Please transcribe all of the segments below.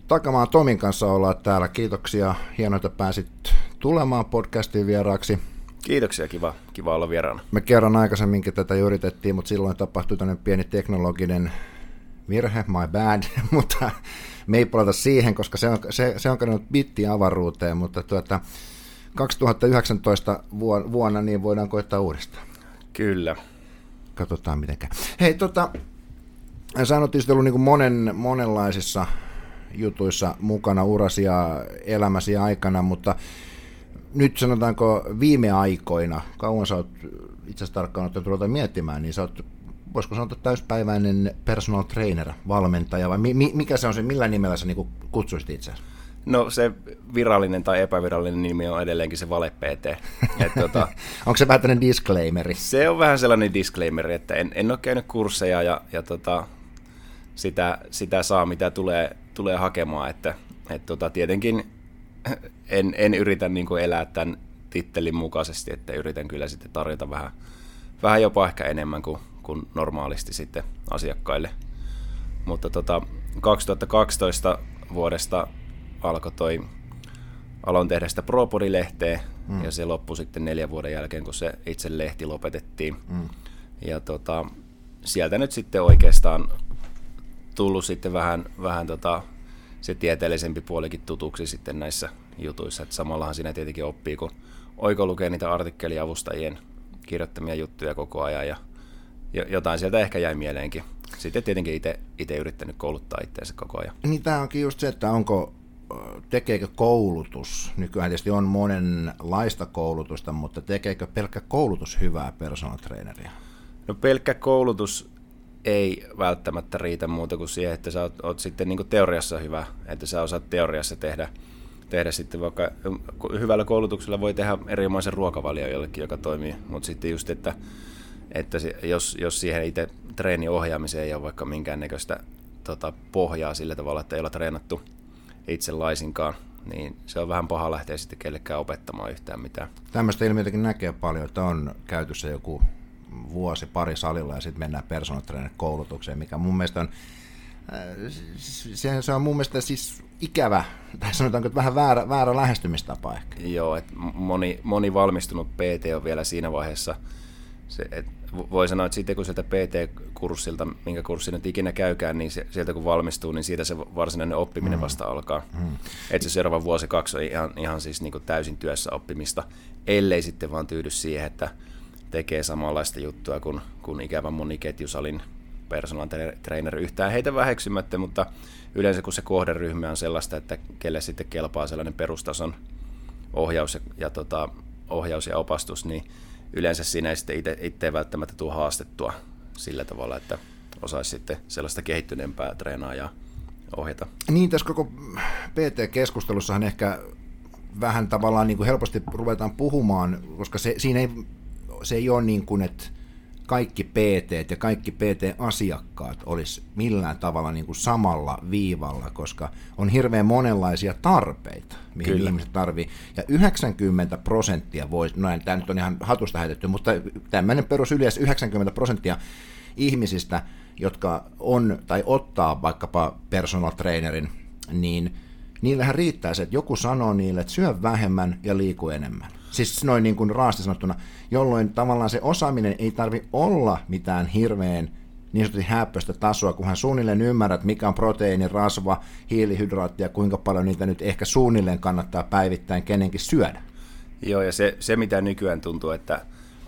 Takamaan Tomin kanssa ollaan täällä. Kiitoksia, hienoa, että pääsit tulemaan podcastiin vieraaksi. Kiitoksia, kiva olla vieraana. Me kerran aikaisemminkin tätä jo yritettiin, mutta silloin tapahtui tämmöinen pieni teknologinen virhe, my bad, mutta me ei palata siihen, koska se on kadonnut bitti avaruuteen, mutta 2019 vuonna niin voidaan koittaa uudestaan. Kyllä. Katsotaan mitenkään. Hei, sä oot tietysti ollut niin kuin monenlaisissa jutuissa mukana urasi ja elämäsi aikana, mutta nyt sanotaanko viime aikoina, kauan sä oot itse asiassa tarkkaan ottanut ruveta miettimään, niin sä oot, voisiko sanoa täyspäiväinen personal trainer, valmentaja, vai mikä se on se, millä nimellä sä niin kutsuisit itseäsi? No se virallinen tai epävirallinen nimi on edelleenkin se vale-PT. Onko se vähän tämmöinen disclaimeri? Se on vähän sellainen disclaimeri, että en ole käynyt kursseja ja sitä saa mitä tulee hakemaan, että tietenkin en yritä niin kuin elää tämän tittelin mukaisesti, että yritän kyllä sitten tarjota vähän jopa ehkä enemmän kuin normaalisti sitten asiakkaille. Mutta 2012 vuodesta aloin tehdä sitä ProPodi-lehteä ja se loppui sitten 4 vuoden jälkeen, kun se itse lehti lopetettiin. Ja sieltä nyt sitten oikeastaan tullut sitten vähän se tieteellisempi puolikin tutuksi sitten näissä jutuissa. Et samallahan siinä tietenkin oppii, kun lukee niitä artikkeliavustajien kirjoittamia juttuja koko ajan ja jotain sieltä ehkä jäi mieleenkin. Sitten tietenkin itse yrittänyt kouluttaa itseänsä koko ajan. Niin tämä onkin just se, että tekeekö koulutus, nykyään tietysti on monenlaista koulutusta, mutta tekeekö pelkkä koulutus hyvää personal traineria? No pelkkä koulutus ei välttämättä riitä muuta kuin siihen, että sä oot sitten niin kuin teoriassa hyvä, että sä osaat teoriassa tehdä sitten vaikka hyvällä koulutuksella voi tehdä erinomaisen ruokavalion jollekin, joka toimii, mutta sitten just, että jos siihen itse treeniohjaamiseen ei ole vaikka minkäännäköistä pohjaa sillä tavalla, että ei ole treenattu itse laisinkaan, niin se on vähän paha lähteä sitten kellekään opettamaan yhtään mitään. Tämmöistä ilmiötäkin näkee paljon, että on käytössä joku pari salilla ja sitten mennään personal trainer koulutukseen, mikä mun mielestä on, se on mun mielestä siis ikävä, tai sanotaanko, että vähän väärä lähestymistapa ehkä. Joo, että moni valmistunut PT on vielä siinä vaiheessa, voi sanoa, että sitten kun sieltä PT-kurssilta, minkä kurssin nyt ikinä käykään, niin sieltä kun valmistuu, niin siitä se varsinainen oppiminen vasta alkaa. Että se seuraava vuosi 2 on ihan siis niin kuin täysin työssä oppimista, ellei sitten vaan tyydy siihen, että tekee samanlaista juttua kuin ikävän moni ketjusalin personal trainer yhtään heitä väheksymättä, mutta yleensä kun se kohderyhmä on sellaista, että kelle sitten kelpaa sellainen perustason ohjaus ja opastus, niin yleensä siinä ei sitten itse välttämättä tule haastettua sillä tavalla, että osaisi sitten sellaista kehittyneempää treenaajaa ohjata. Niin, tässä koko PT-keskustelussahan ehkä vähän tavallaan niin kuin helposti ruvetaan puhumaan, koska se ei ole niin kuin, että kaikki PT ja kaikki PT-asiakkaat olisi millään tavalla niin kuin samalla viivalla, koska on hirveän monenlaisia tarpeita, mihin Kyllä. ihmiset tarvii. Ja 90% voisi, tämä nyt on ihan hatusta heitetty, mutta tämmöinen perusyleis 90% ihmisistä, jotka on tai ottaa vaikkapa personal trainerin, niin niillähän riittää se, että joku sanoo niille, että syö vähemmän ja liiku enemmän. Siis noin niin kuin raasti sanottuna, jolloin tavallaan se osaaminen ei tarvitse olla mitään hirveän niin sanotusti häppöistä tasoa, kunhan suunnilleen ymmärrät, mikä on proteiini, rasva, hiilihydraatti ja kuinka paljon niitä nyt ehkä suunnilleen kannattaa päivittäin kenenkin syödä. Joo, ja se mitä nykyään tuntuu, että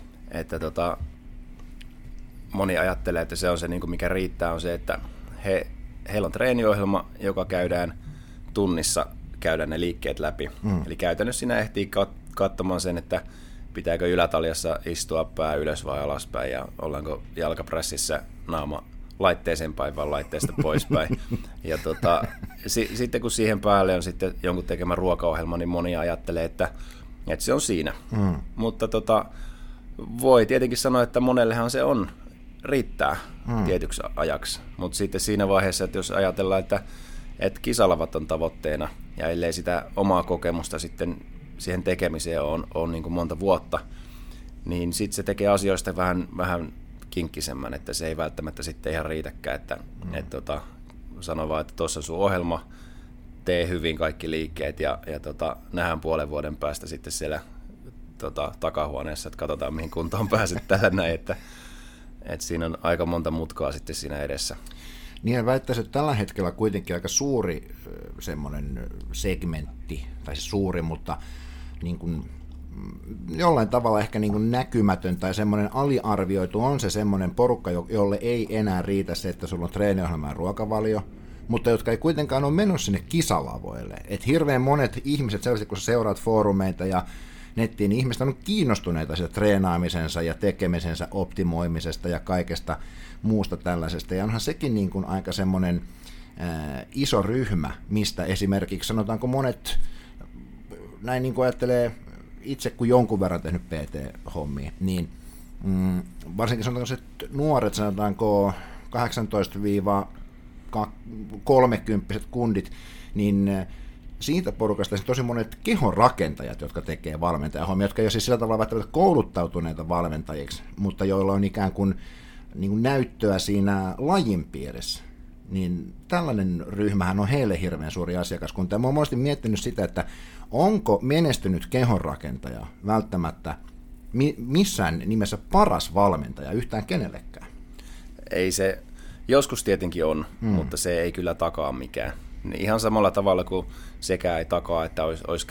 moni ajattelee, että se on se, niin kuin mikä riittää, on se, että heillä on treeniohjelma, joka käydään tunnissa, käydään ne liikkeet läpi. Eli käytännössä siinä ehtii katsomaan sen, että pitääkö ylätaljassa istua pää ylös vai alaspäin ja ollaanko jalkaprässissä naama laitteeseen päin vai laitteesta poispäin. Ja sitten kun siihen päälle on sitten jonkun tekemä ruokaohjelma, niin moni ajattelee, että se on siinä. Mutta voi tietenkin sanoa, että monellehan se riittää tietyksi ajaksi. Mutta sitten siinä vaiheessa, että jos ajatellaan, että kisalavat on tavoitteena ja ellei sitä omaa kokemusta sitten siihen tekemiseen on niin kuin monta vuotta, niin sitten se tekee asioista vähän kinkkisemmän, että se ei välttämättä sitten ihan riitäkään, että sanoo vaan, että tuossa on sun ohjelma, tee hyvin kaikki liikkeet ja nähdään puolen vuoden päästä sitten siellä takahuoneessa, että katsotaan mihin kuntoon pääset tällä näin, että siinä on aika monta mutkaa sitten siinä edessä. Niin väittäisin, että tällä hetkellä kuitenkin aika suuri semmoinen segmentti, tai se suuri, mutta niin kuin jollain tavalla ehkä niin kuin näkymätön tai semmoinen aliarvioitu on se semmoinen porukka, jolle ei enää riitä se, että sulla on treeniohjelma ja ruokavalio, mutta jotka ei kuitenkaan ole menossa sinne kisalavoille. Et hirveän monet ihmiset, sellaiset kun sä seuraat foorumeita ja nettiin, niin ihmiset on kiinnostuneita siitä treenaamisensa ja tekemisensä optimoimisesta ja kaikesta muusta tällaisesta. Ja onhan sekin niin kuin aika semmoinen iso ryhmä, mistä esimerkiksi sanotaanko monet, näin niin kuin ajattelee itse kun jonkun verran tehnyt PT-hommia, niin varsinkin sanotaanko se nuoret, sanotaanko 18-30 kundit, niin siitä porukasta tosi monet kehonrakentajat, jotka tekee valmentajahommia, jotka ei ole siis sillä tavalla välttämättä kouluttautuneita valmentajiksi, mutta joilla on ikään kuin, näyttöä siinä lajin piirissä, niin tällainen ryhmähän on heille hirveän suuri asiakaskunta. Mä oon monesti miettinyt sitä, että onko menestynyt kehonrakentaja välttämättä missään nimessä paras valmentaja yhtään kenellekään? Ei se, joskus tietenkin on, mutta se ei kyllä takaa mikään. Ihan samalla tavalla kuin sekään ei takaa, että olisi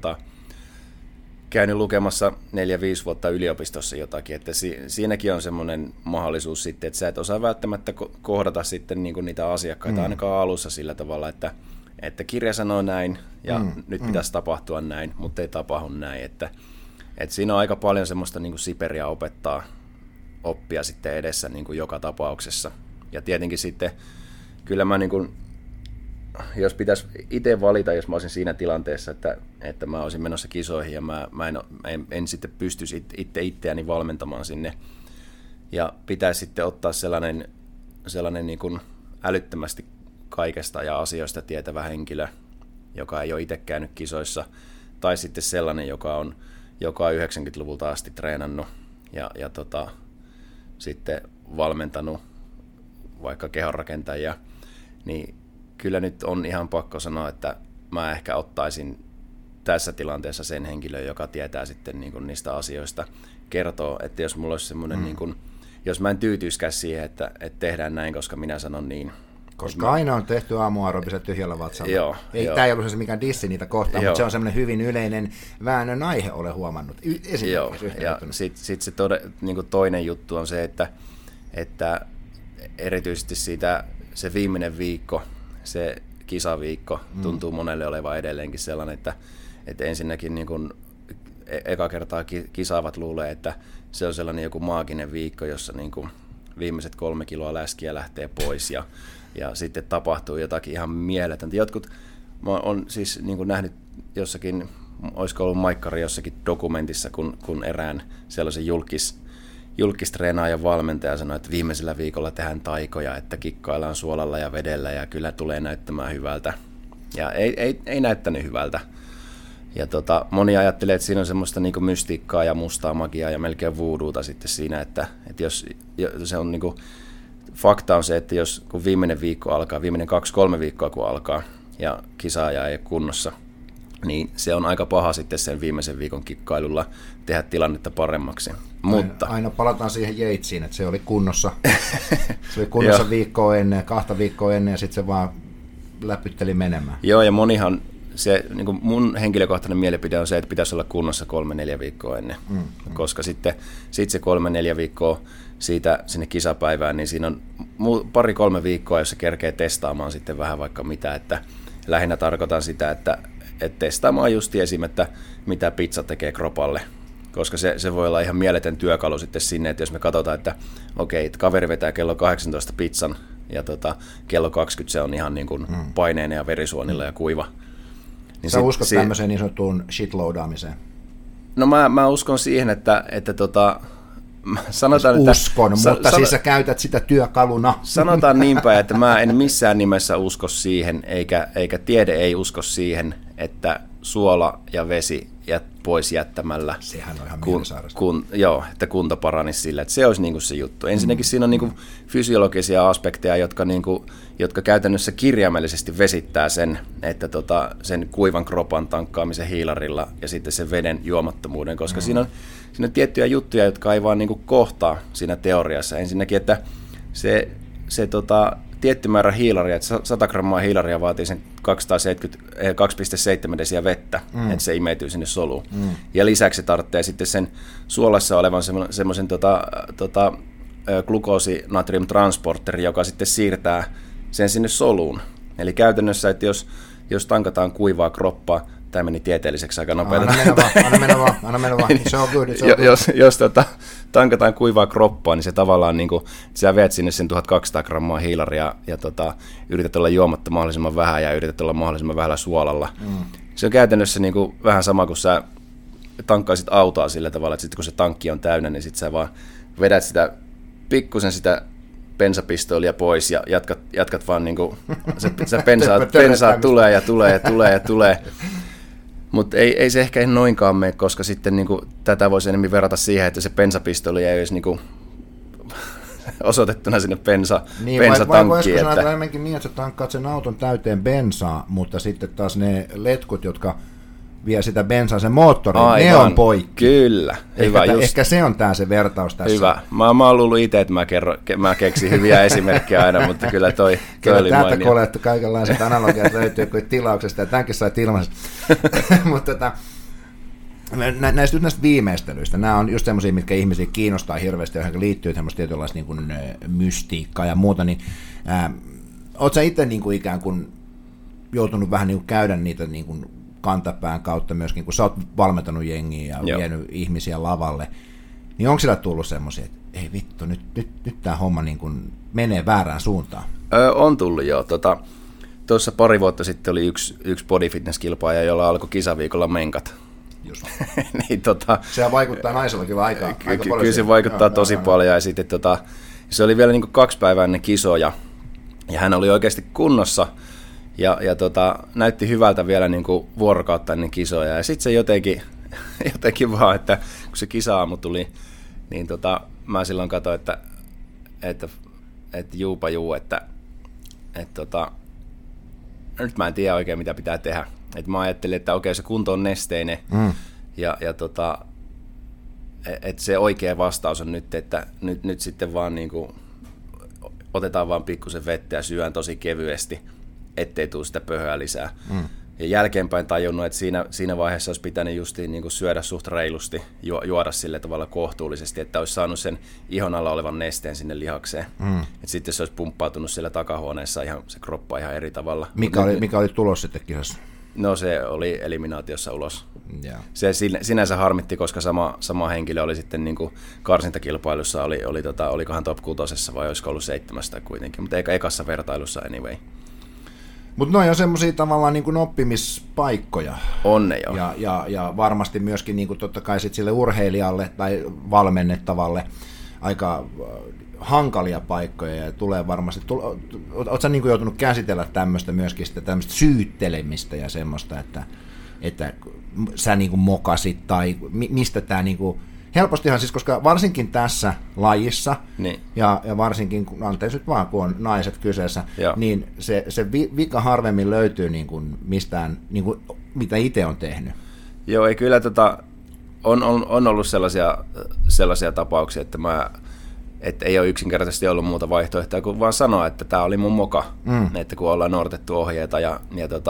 käynyt lukemassa 4-5 vuotta yliopistossa jotakin, että siinäkin on semmoinen mahdollisuus sitten, että sä et osaa välttämättä kohdata sitten niin kuin niitä asiakkaita ainakaan alussa sillä tavalla, että kirja sanoo näin ja nyt pitäisi tapahtua näin, mutta ei tapahdu näin, että siinä on aika paljon semmoista niin kuin siperia oppia sitten edessä niin kuin joka tapauksessa. Ja tietenkin sitten kyllä mä niin kuin, jos pitäisi itse valita, jos mä olisin siinä tilanteessa, että mä olisin menossa kisoihin ja mä en sitten pystyisi itseäni valmentamaan sinne ja pitäisi sitten ottaa sellainen niin kuin älyttömästi kaikesta ja asioista tietävä henkilö, joka ei ole itse käynyt kisoissa, tai sitten sellainen, joka on 90-luvulta asti treenannut ja sitten valmentanut vaikka kehonrakentajia, niin kyllä nyt on ihan pakko sanoa, että mä ehkä ottaisin tässä tilanteessa sen henkilön, joka tietää sitten niin kuin niistä asioista, kertoo, että jos mulla olisi semmoinen, niin kuin, jos mä en tyytyiskään siihen, että tehdään näin, koska minä sanon niin. Koska aina on tehty aamuaerobiset tyhjällä vatsalla. Tämä ei ollut se mikään dissi niitä kohtaan, mutta se on semmoinen hyvin yleinen väännön aihe, olen huomannut. Joo, ja sitten se niin kuin toinen juttu on se, että erityisesti se viimeinen viikko, se kisaviikko tuntuu monelle olevan edelleenkin sellainen, että ensinnäkin niin kuin eka kertaa kisaavat luulee, että se on sellainen joku maaginen viikko, jossa niin kuin viimeiset 3 kiloa läskiä lähtee pois ja sitten tapahtuu jotakin ihan mieletöntä. Mä oon siis niin kuin nähnyt jossakin, olisiko ollut maikkari jossakin dokumentissa, kun erään sellaisen julkistreenaajan valmentaja sanoi, että viimeisellä viikolla tehdään taikoja, että kikkaillaan suolalla ja vedellä ja kyllä tulee näyttämään hyvältä. Ja ei näyttänyt hyvältä. Ja moni ajattelee, että siinä on semmoista niinku mystiikkaa ja mustaa magiaa ja melkein voodoota sitten siinä, että jos se on niinku, fakta on se, että kun viimeinen viikko alkaa, viimeinen 2-3 viikkoa kun alkaa ja kisaaja ei ole kunnossa, niin se on aika paha sitten sen viimeisen viikon kikkailulla tehdä tilannetta paremmaksi. Mutta aina palataan siihen Yatesiin, että se oli kunnossa. Se oli kunnossa 2 viikkoa ennen ja sitten se vaan läpytteli menemään. Joo, ja monihan, se, niin kuin mun henkilökohtainen mielipide on se, että pitäisi olla kunnossa 3-4 viikkoa ennen, koska sitten se 3-4 viikkoa siitä sinne kisapäivään, niin siinä on 2-3 viikkoa, jos se kerkee testaamaan sitten vähän vaikka mitä, että lähinnä tarkoitan sitä, että testaamaan just esimerkiksi, että mitä pizza tekee kropalle, koska se voi olla ihan mieletön työkalu sitten sinne, että jos me katsotaan, että okei, että kaveri vetää kello 18 pizzan ja kello 20 se on ihan niin kuin paineinen ja verisuonilla ja kuiva. Niin sä uskot tämmöiseen niin sanottuun shitloadaamiseen? No mä uskon siihen, että sanotaan, mutta siis sä käytät sitä työkaluna. Sanotaan niinpä, että mä en missään nimessä usko siihen, eikä tiede ei usko siihen, että suola ja vesi pois jättämällä. Sehän on ihan mielisairasta. Joo, että kunto paranisi sillä, että se olisi niin kuin se juttu. Ensinnäkin siinä on niin kuin fysiologisia aspekteja, jotka käytännössä kirjaimellisesti vesittää sen, että sen kuivan kropan tankkaamisen hiilarilla ja sitten sen veden juomattomuuden, koska siinä on tiettyjä juttuja, jotka ei vaan niin kuin kohtaa siinä teoriassa. Ensinnäkin, että se tietty määrä hiilaria, että 100 grammaa hiilaria vaatii sen 2,7 desiä vettä, että se imeytyy sinne soluun. Ja lisäksi se tarvitsee sitten sen suolassa olevan semmoisen glukoosinatriumtransporteri, joka sitten siirtää sen sinne soluun. Eli käytännössä, että jos tankataan kuivaa kroppaa, tämä meni tieteelliseksi aika nopeasti. Anna mennä vaan. Se on good. Jos tankataan kuivaa kroppaa, niin se tavallaan, niin kuin, sä veet sinne sen 1200 grammaa hiilaria ja yrität olla juomatta mahdollisimman vähän ja yrität olla mahdollisimman vähällä suolalla. Se on käytännössä niin kuin, vähän sama kuin sä tankkaisit autoa sillä tavalla, että sitten kun se tankki on täynnä, niin sitten sä vaan vedät sitä pikkusen sitä bensapistoolia pois ja jatkat vaan niin kuin, se bensaa tulee ja tulee. Mutta ei se ehkä noinkaan mene, koska sitten niinku, tätä voisi enemmän verrata siihen, että se bensapistoli ei olisi niinku, osoitettuna sinne bensatankkiin. Vai voisiko sanoa enemmänkin niin, että sä tankkaat sen auton täyteen bensaa, mutta sitten taas ne letkut, jotka vie sitä bensaa sen moottoriin, ne on poikki. Kyllä, hyvä. Ehkä se on se vertaus tässä. Hyvä. Mä oon luullut itse, että mä keksin hyviä esimerkkejä aina, mutta kyllä toi oli mainio. Täältä kolettu kaikenlaiset analogiat löytyy kuin tilauksesta, ja tämänkin sait ilmaisesti. Mutta näistä viimeistelyistä, nämä on just semmoisia, mitkä ihmisiä kiinnostaa hirveästi, johon liittyy semmoista tietynlaista niin kuin mystiikkaa ja muuta, niin ootko sä itse niin kuin ikään kuin joutunut vähän niin kuin käydä niitä niin kuin kantapään kautta myöskin, kun sä oot valmentanut jengiä ja vienyt ihmisiä lavalle, niin onko sillä tullut semmoisia, että ei vittu, nyt tämä homma niin kuin menee väärään suuntaan? On tullut joo. Tuossa pari vuotta sitten oli yksi bodyfitness-kilpaaja, jolla alkoi kisaviikolla menkat. Just. Niin, sehän vaikuttaa naisella kyllä aika paljon. Kyllä se vaikuttaa tosi paljon. Ja sitten, se oli vielä niin kuin 2 päivää ennen kisoja, ja hän oli oikeasti kunnossa, ja näytti hyvältä vielä niin kuin vuorokautta ennen kisoja. Ja sitten se jotenkin vaan, että kun se kisa-aamu tuli, niin mä silloin katsoin, että juupa juu, että nyt mä en tiedä oikein, mitä pitää tehdä. Mä ajattelin, että okei, se kunto on nesteinen, ja että se oikea vastaus on nyt, että nyt sitten vaan niin kuin otetaan vaan pikkusen vettä ja syön tosi kevyesti, ettei tule sitä pöhöä lisää. Ja jälkeenpäin tajunnut, että siinä vaiheessa olisi pitänyt justiin niin kuin syödä suht reilusti, juoda sille tavalla kohtuullisesti, että olisi saanut sen ihon alla olevan nesteen sinne lihakseen. Et sitten se olisi pumppautunut siellä takahuoneessa se kroppa ihan eri tavalla. Mikä oli tulos sitten kisassa? No se oli eliminaatiossa ulos. Yeah. Se sinänsä harmitti, koska sama henkilö oli sitten niin kuin karsintakilpailussa, olikohan top 6 vai olisiko ollut 7 kuitenkin, mutta ekassa vertailussa anyway. Mutta noi on semmoisia tavallaan niin kuin oppimispaikkoja. On ne jo. Ja varmasti myöskin niin kuin totta kai sit sille urheilijalle tai valmennettavalle aika hankalia paikkoja ja tulee varmasti. Oletko sä niin kuin joutunut käsitellä tämmöistä myöskin sitä tämmöistä syyttelemistä ja semmoista, että sä niin kuin mokasit tai mistä tämä niin kuin helpostihan siis, koska varsinkin tässä lajissa, niin. ja varsinkin, anteeksi nyt vaan, kun on naiset kyseessä, niin se vika harvemmin löytyy niin kuin mistään, niin kuin, mitä itse on tehnyt. Joo, ei kyllä on ollut sellaisia tapauksia, että ei ole yksinkertaisesti ollut muuta vaihtoehtoa kuin vaan sanoa, että tämä oli mun moka, että kun ollaan noudatettu ohjeita ja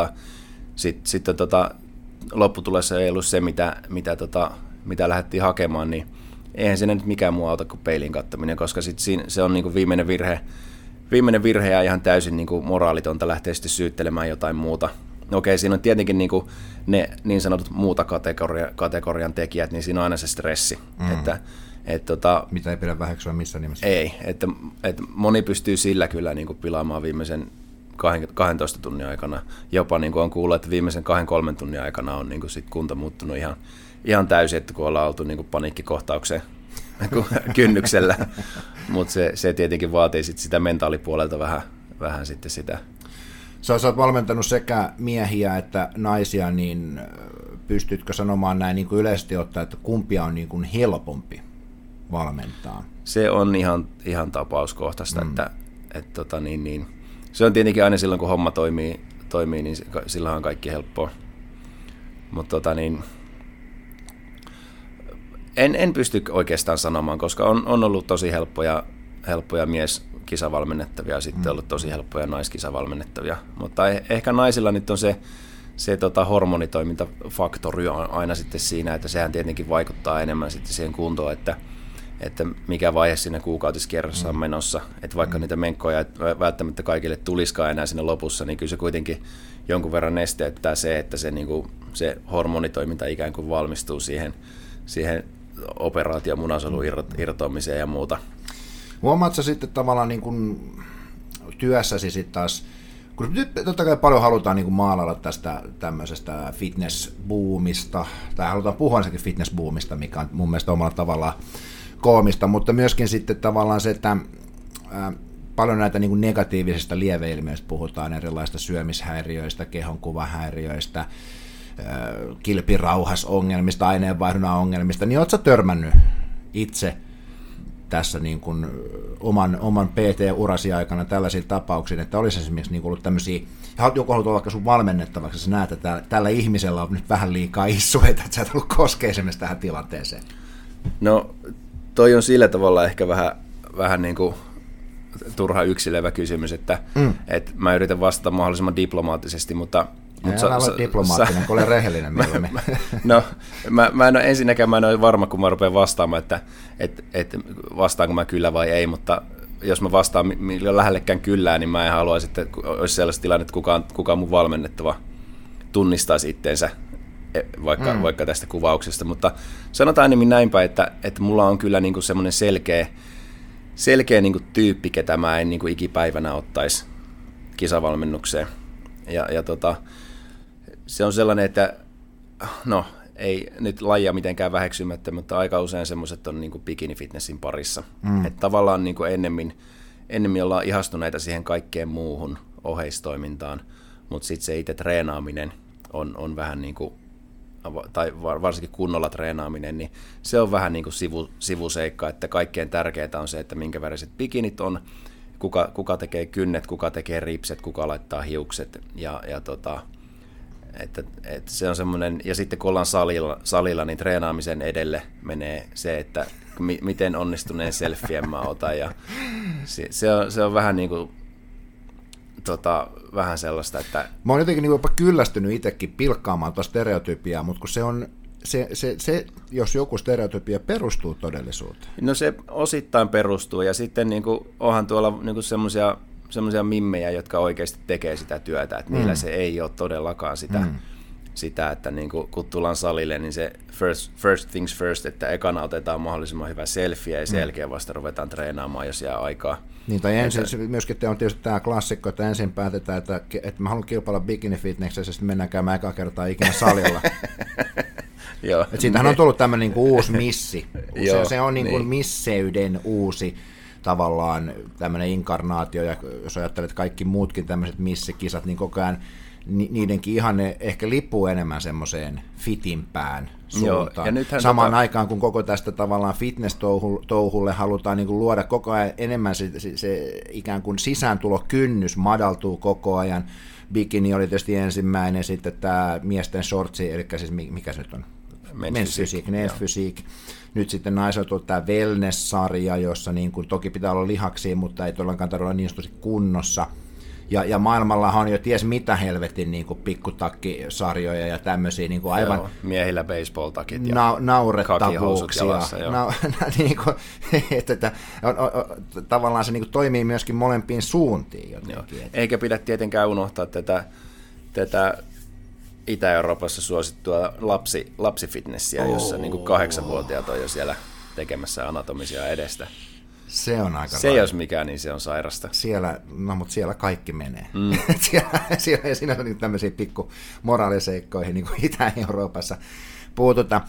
sitten lopputulossa ei ollut se, mitä lähdettiin hakemaan, niin eihän siinä nyt mikään muu auta kuin peilin kattominen, koska sit se on niinku viimeinen virhe ja ihan täysin niinku moraalitonta lähteä sitten syyttelemään jotain muuta. Okei, siinä on tietenkin niinku ne niin sanotut muuta kategorian tekijät, niin siinä on aina se stressi. Mitä ei pidä väheksyä missään nimessä. Ei, että moni pystyy sillä kyllä niinku pilaamaan viimeisen 12 tunnin aikana. Jopa niin kuin on kuullut, että viimeisen 2-3 tunnin aikana on niin kuin sit kunto muuttunut ihan täysin, että kun ollaan oltu niin kuin paniikkikohtaukseen kynnyksellä. Mutta se tietenkin vaatii sit sitä mentaalipuolelta vähän sitten sitä. Sä oot valmentanut sekä miehiä että naisia, niin pystytkö sanomaan näin niin kuin yleisesti ottaen, että kumpia on niin kuin helpompi valmentaa? Se on ihan tapauskohtaista, että se on tietenkin aina silloin, kun homma toimii niin silloin on kaikki helppoa. Mutta en pysty oikeastaan sanomaan, koska on ollut tosi helppoja mieskisavalmennettavia ja sitten ollut tosi helppoja naiskisavalmennettavia. Mutta ehkä naisilla nyt on se hormonitoimintafaktori on aina sitten siinä, että sehän tietenkin vaikuttaa enemmän sitten siihen kuntoon, että mikä vaihe siinä kuukautiskierrossa on menossa. Että vaikka niitä menkkoja ei välttämättä kaikille tulisikaan enää siinä lopussa, niin kyllä se kuitenkin jonkun verran nesteyttää se, että se hormonitoiminta ikään kuin valmistuu siihen operaation munasolun irtoamiseen ja muuta. Huomaatko sitten tavallaan niin kuin työssäsi sitten taas, kun nyt totta kai paljon halutaan niin kuin maalailla tästä tämmöisestä fitness-boomista, tai halutaan puhua ensinnäkin fitness-boomista, mikä on mun mielestä omalla tavallaan koomista, mutta myöskin sitten tavallaan se, että paljon näitä niin kuin negatiivisista lieveilmiöistä puhutaan, erilaisista syömishäiriöistä, kehonkuvahäiriöistä, kilpirauhasongelmista, aineenvaihdunnan ongelmista, niin ootko sä törmännyt itse tässä niin kuin oman PT-urasi aikana tällaisiin tapauksiin, että olisi esimerkiksi niin kuin ollut tämmöisiä, joku haluat olla vaikka sun valmennettavaksi, että sä näet, että tällä ihmisellä on nyt vähän liikaa issueita, että sä et ollut koskea esimerkiksi tähän tilanteeseen? No, toi on sillä tavalla ehkä vähän niin kuin turha yksilevä kysymys, että mä yritän vastata mahdollisimman diplomaattisesti, mutta älä ole diplomaattinen, kun olen rehellinen mieluummin. No, mä en ole varma, kun mä rupean vastaamaan, että vastaanko mä kyllä vai ei, mutta jos mä vastaan lähellekään kyllää, niin mä en haluaisi, että olisi sellaista tilanne, että kukaan mun valmennettava tunnistaisi itteensä vaikka tästä kuvauksesta, mutta sanotaan enemmän näinpä, että mulla on kyllä niinku semmoinen selkeä niinku tyyppi, ketä mä en niinku ikipäivänä ottaisi kisavalmennukseen. Ja se on sellainen, että no ei nyt lajia mitenkään väheksymättä, mutta aika usein semmoiset on niinku bikini-fitnessin parissa. Että tavallaan niinku ennemmin ollaan ihastuneita siihen kaikkeen muuhun oheistoimintaan, mutta sitten se itse treenaaminen on vähän niin kuin, tai varsinkin kunnolla treenaaminen, niin se on vähän niin kuin sivuseikka, että kaikkein tärkeintä on se, että minkä väriset bikinit on, kuka tekee kynnet, kuka tekee ripset, kuka laittaa hiukset, että se on semmoinen, ja sitten kun ollaan salilla, niin treenaamisen edelle menee se, että miten onnistuneen selfien mä otan, ja se on vähän niin kuin vähän sellaista, että mä oon jotenkin niin jopa kyllästynyt itsekin pilkkaamaan tuota stereotypiaa, mutta kun se on se, jos joku stereotypia perustuu todellisuuteen. No se osittain perustuu, ja sitten niin kuin, onhan tuolla niin semmoisia mimmejä, jotka oikeasti tekee sitä työtä, että niillä se ei ole todellakaan sitä että niin kun tullaan salille, niin se first things first, että ekana otetaan mahdollisimman hyvä selfie, ja sen jälkeen vasta ruvetaan treenaamaan, jos jää aikaa. Niin, tai ensin, myöskin on tietysti tämä klassikko, että ensin päätetään, että mä haluan kilpailla bikini-fitnessessä, ja sitten mennään käymään eka kertaa ikinä salilla. Joo. Siitähän on tullut tämmöinen niin kuin uusi missi. Se on niin kuin misseyden uusi tavallaan tämmöinen inkarnaatio, ja jos ajattelet kaikki muutkin tämmöiset missikisat, niin koko ajan niidenkin ihanne ehkä lippuu enemmän semmoiseen fitimpään suuntaan. Ja samaan aikaan, kun koko tästä tavallaan fitness-touhulle halutaan niin kuin luoda koko ajan enemmän se ikään kuin sisääntulokynnys madaltuu koko ajan. Bikini oli tietysti ensimmäinen, sitten tämä miesten shortsi, eli siis mikä se nyt on? Men's Physique. Nyt sitten naisilla on tullut tämä wellness-sarja, jossa niin kuin, toki pitää olla lihaksia, mutta ei todellakaan tarvitse olla niin sanotusti kunnossa. Ja maailmallahan on jo ties mitä helvetin niin kuin pikkutakkisarjoja ja tämmöisiä niin kuin aivan miehillä baseball-takit ja naurettavuuksia. Niin kuin, että tavallaan se niin kuin toimii myöskin molempiin suuntiin jotenkin. Eikä pidä tietenkään unohtaa tätä Itä-Euroopassa suosittua lapsifitnessiä, jossa niin kuin 8-vuotiaat on jo siellä tekemässä anatomisia edestä. Se on aika se jos mikään, niin se on sairasta. Mutta siellä kaikki menee. siellä ei siinä ole tämmöisiä pikku moraaliseikkoihin, niin kuin Itä-Euroopassa puututaan.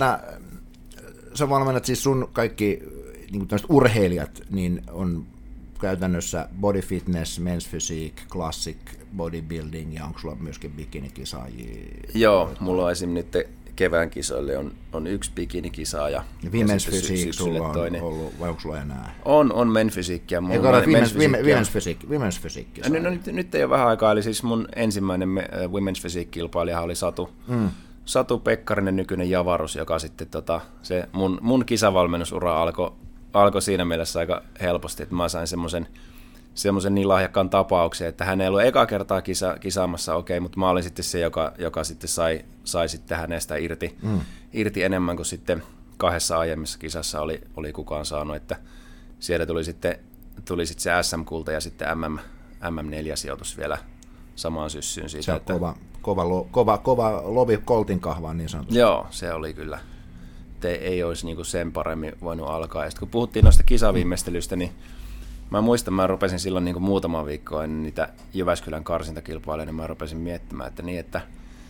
Sä valmennat siis sun kaikki niin tämmöiset urheilijat, niin on käytännössä body fitness, men's physique, classic bodybuilding ja onko sulla myöskin bikinikisaajia? Joo, mulla on esimerkiksi nyt kevään kisoille on yksi bikinikisaaja. Women's physique sulla on toinen. Ollut, vai onko sulla enää? On men's physique. Women's physique. No, nyt ei ole vähän aikaa, eli siis mun ensimmäinen women's physique-kilpailijahan oli Satu Pekkarinen, nykyinen Javarus, joka sitten se mun kisavalmennusura alkoi siinä mielessä aika helposti, että mä sain semmoisen niin lahjakkaan tapauksen, että hän ei ollut eka kertaa kisaamassa, mutta mä olin sitten se, joka sitten sai sitten hänestä irti enemmän kuin sitten 2 aiemmissa kisassa oli kukaan saanut, että siellä tuli sitten se SM-kulta ja sitten MM4-sijoitus vielä samaan syssyyn siitä. Se on kova lovi koltin kahvaan niin sanotusti. Joo, se oli kyllä. Ei olisi niinku sen paremmin voinut alkaa. Ja sitten kun puhuttiin noista kisaviimeistelyistä, niin mä rupesin silloin niinku muutama viikko ennen niitä Jyväskylän karsintakilpailuja, niin mä rupesin miettimään, että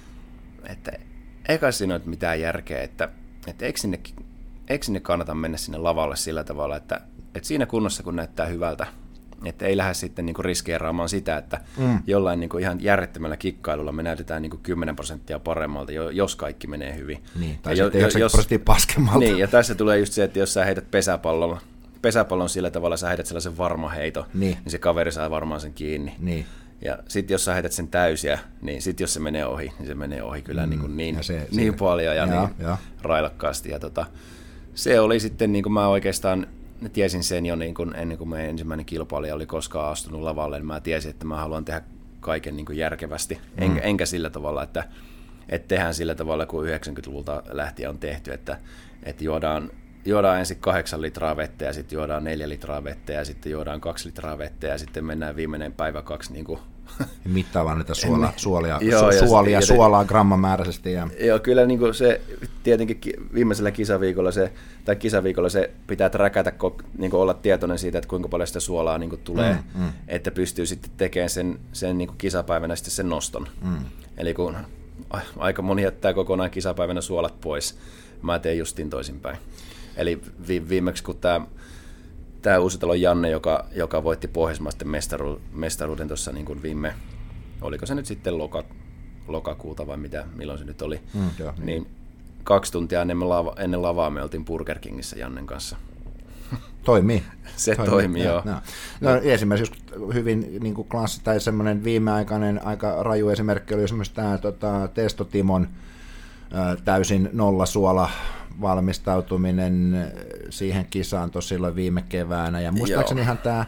ei kai siinä ole mitään järkeä, että eikö sinne kannata mennä sinne lavalle sillä tavalla, että siinä kunnossa kun näyttää hyvältä, että ei lähde sitten niinku riskeeraamaan sitä, että jollain niinku ihan järjettömällä kikkailulla me näytetään niinku 10% paremmalta, jos kaikki menee hyvin. Niin, tai sitten 90% paskemmalta. Niin, ja tässä tulee just se, että jos sä heität pesäpallon sillä tavalla, sä heität sellaisen varmaheito, niin se kaveri saa varmaan sen kiinni. Niin. Ja sitten jos sä heität sen täysiä, niin sitten jos se menee ohi, niin se menee ohi kyllä niin paljon ja niin railakkaasti. Ja se oli sitten, niin kuin mä oikeastaan tiesin sen jo niin kuin ennen kuin meidän ensimmäinen kilpailija oli koskaan astunut lavalle, niin mä tiesin, että mä haluan tehdä kaiken niin kuin järkevästi, enkä sillä tavalla, että tehdään sillä tavalla, kuin 90-luvulta lähtien on tehty, että juodaan ensin 8 litraa vettä ja sitten juodaan 4 litraa vettä ja sitten juodaan 2 litraa vettä ja sitten mennään viimeinen päivä 2 niin kuin mittaillaan näitä suolia suolaa grammamääräisesti. Joo, kyllä niin kuin se tietenkin viimeisellä kisaviikolla se pitää räkätä, niin kuin olla tietoinen siitä, että kuinka paljon sitä suolaa niin kuin tulee, että pystyy sitten tekemään sen niin kuin kisapäivänä sitten sen noston. Eli kun aika moni jättää kokonaan kisapäivänä suolat pois, mä teen justiin toisinpäin. Eli viimeksi kun tämä Uusitalon Janne, joka voitti Pohjoismaisten mestaruuden tuossa niin kuin viime, oliko se nyt sitten lokakuuta vai milloin se nyt oli, niin 2 tuntia ennen lavaa me oltiin Burger Kingissä Jannen kanssa. Toimii. Se toimii, joo. No, esimerkiksi just hyvin niin kuin klassi, tai semmoinen viimeaikainen aika raju esimerkki oli esimerkiksi tämä Testo Timon täysin nollasuola valmistautuminen siihen kisaan silloin viime keväänä, ja muistaakseni ihan tämä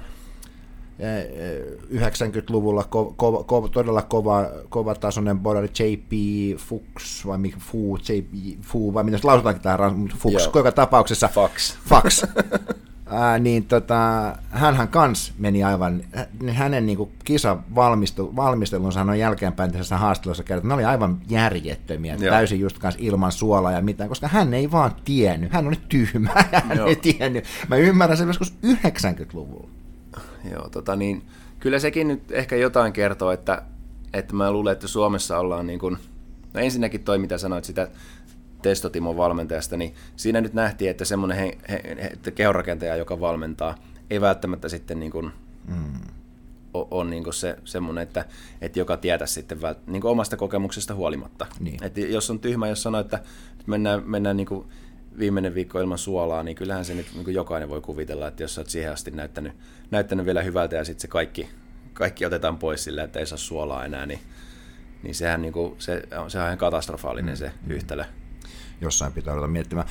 90-luvulla todella kova tasoinen bodari J.P. Fuchs, vai mikä Fu, vai miten se lausutaankin tähän, Fuchs, joka tapauksessa Fax. Niin hänhän kans meni aivan, hänen niinku kisavalmistelunsa hän on jälkeenpäin tässä haastattelussa kertoo, ne oli aivan järjettömiä, täysin just kans ilman suolaa ja mitään, koska hän ei vaan tiennyt, hän oli tyhmä ja hän ei tiennyt. Mä ymmärrän sen joskus 90-luvulla. Joo, niin kyllä sekin nyt ehkä jotain kertoo, että mä luulen, että Suomessa ollaan niin kuin, no ensinnäkin toi mitä sanoit sitä Testo Timon valmentajasta, niin siinä nyt nähtiin, että semmoinen kehonrakentaja, joka valmentaa, ei välttämättä sitten niin kuin on niin kuin semmoinen, että joka tietäisi sitten niin kuin omasta kokemuksesta huolimatta. Niin. Että jos on tyhmä, jos sanoo, että mennään niin kuin viimeinen viikko ilman suolaa, niin kyllähän se nyt niin kuin jokainen voi kuvitella, että jos olet siihen asti näyttänyt vielä hyvältä ja sitten se kaikki otetaan pois sillä, että ei saa suolaa enää, niin sehän niin kuin, se on ihan katastrofaalinen se yhtälö. Jossain pitää ruveta miettimään.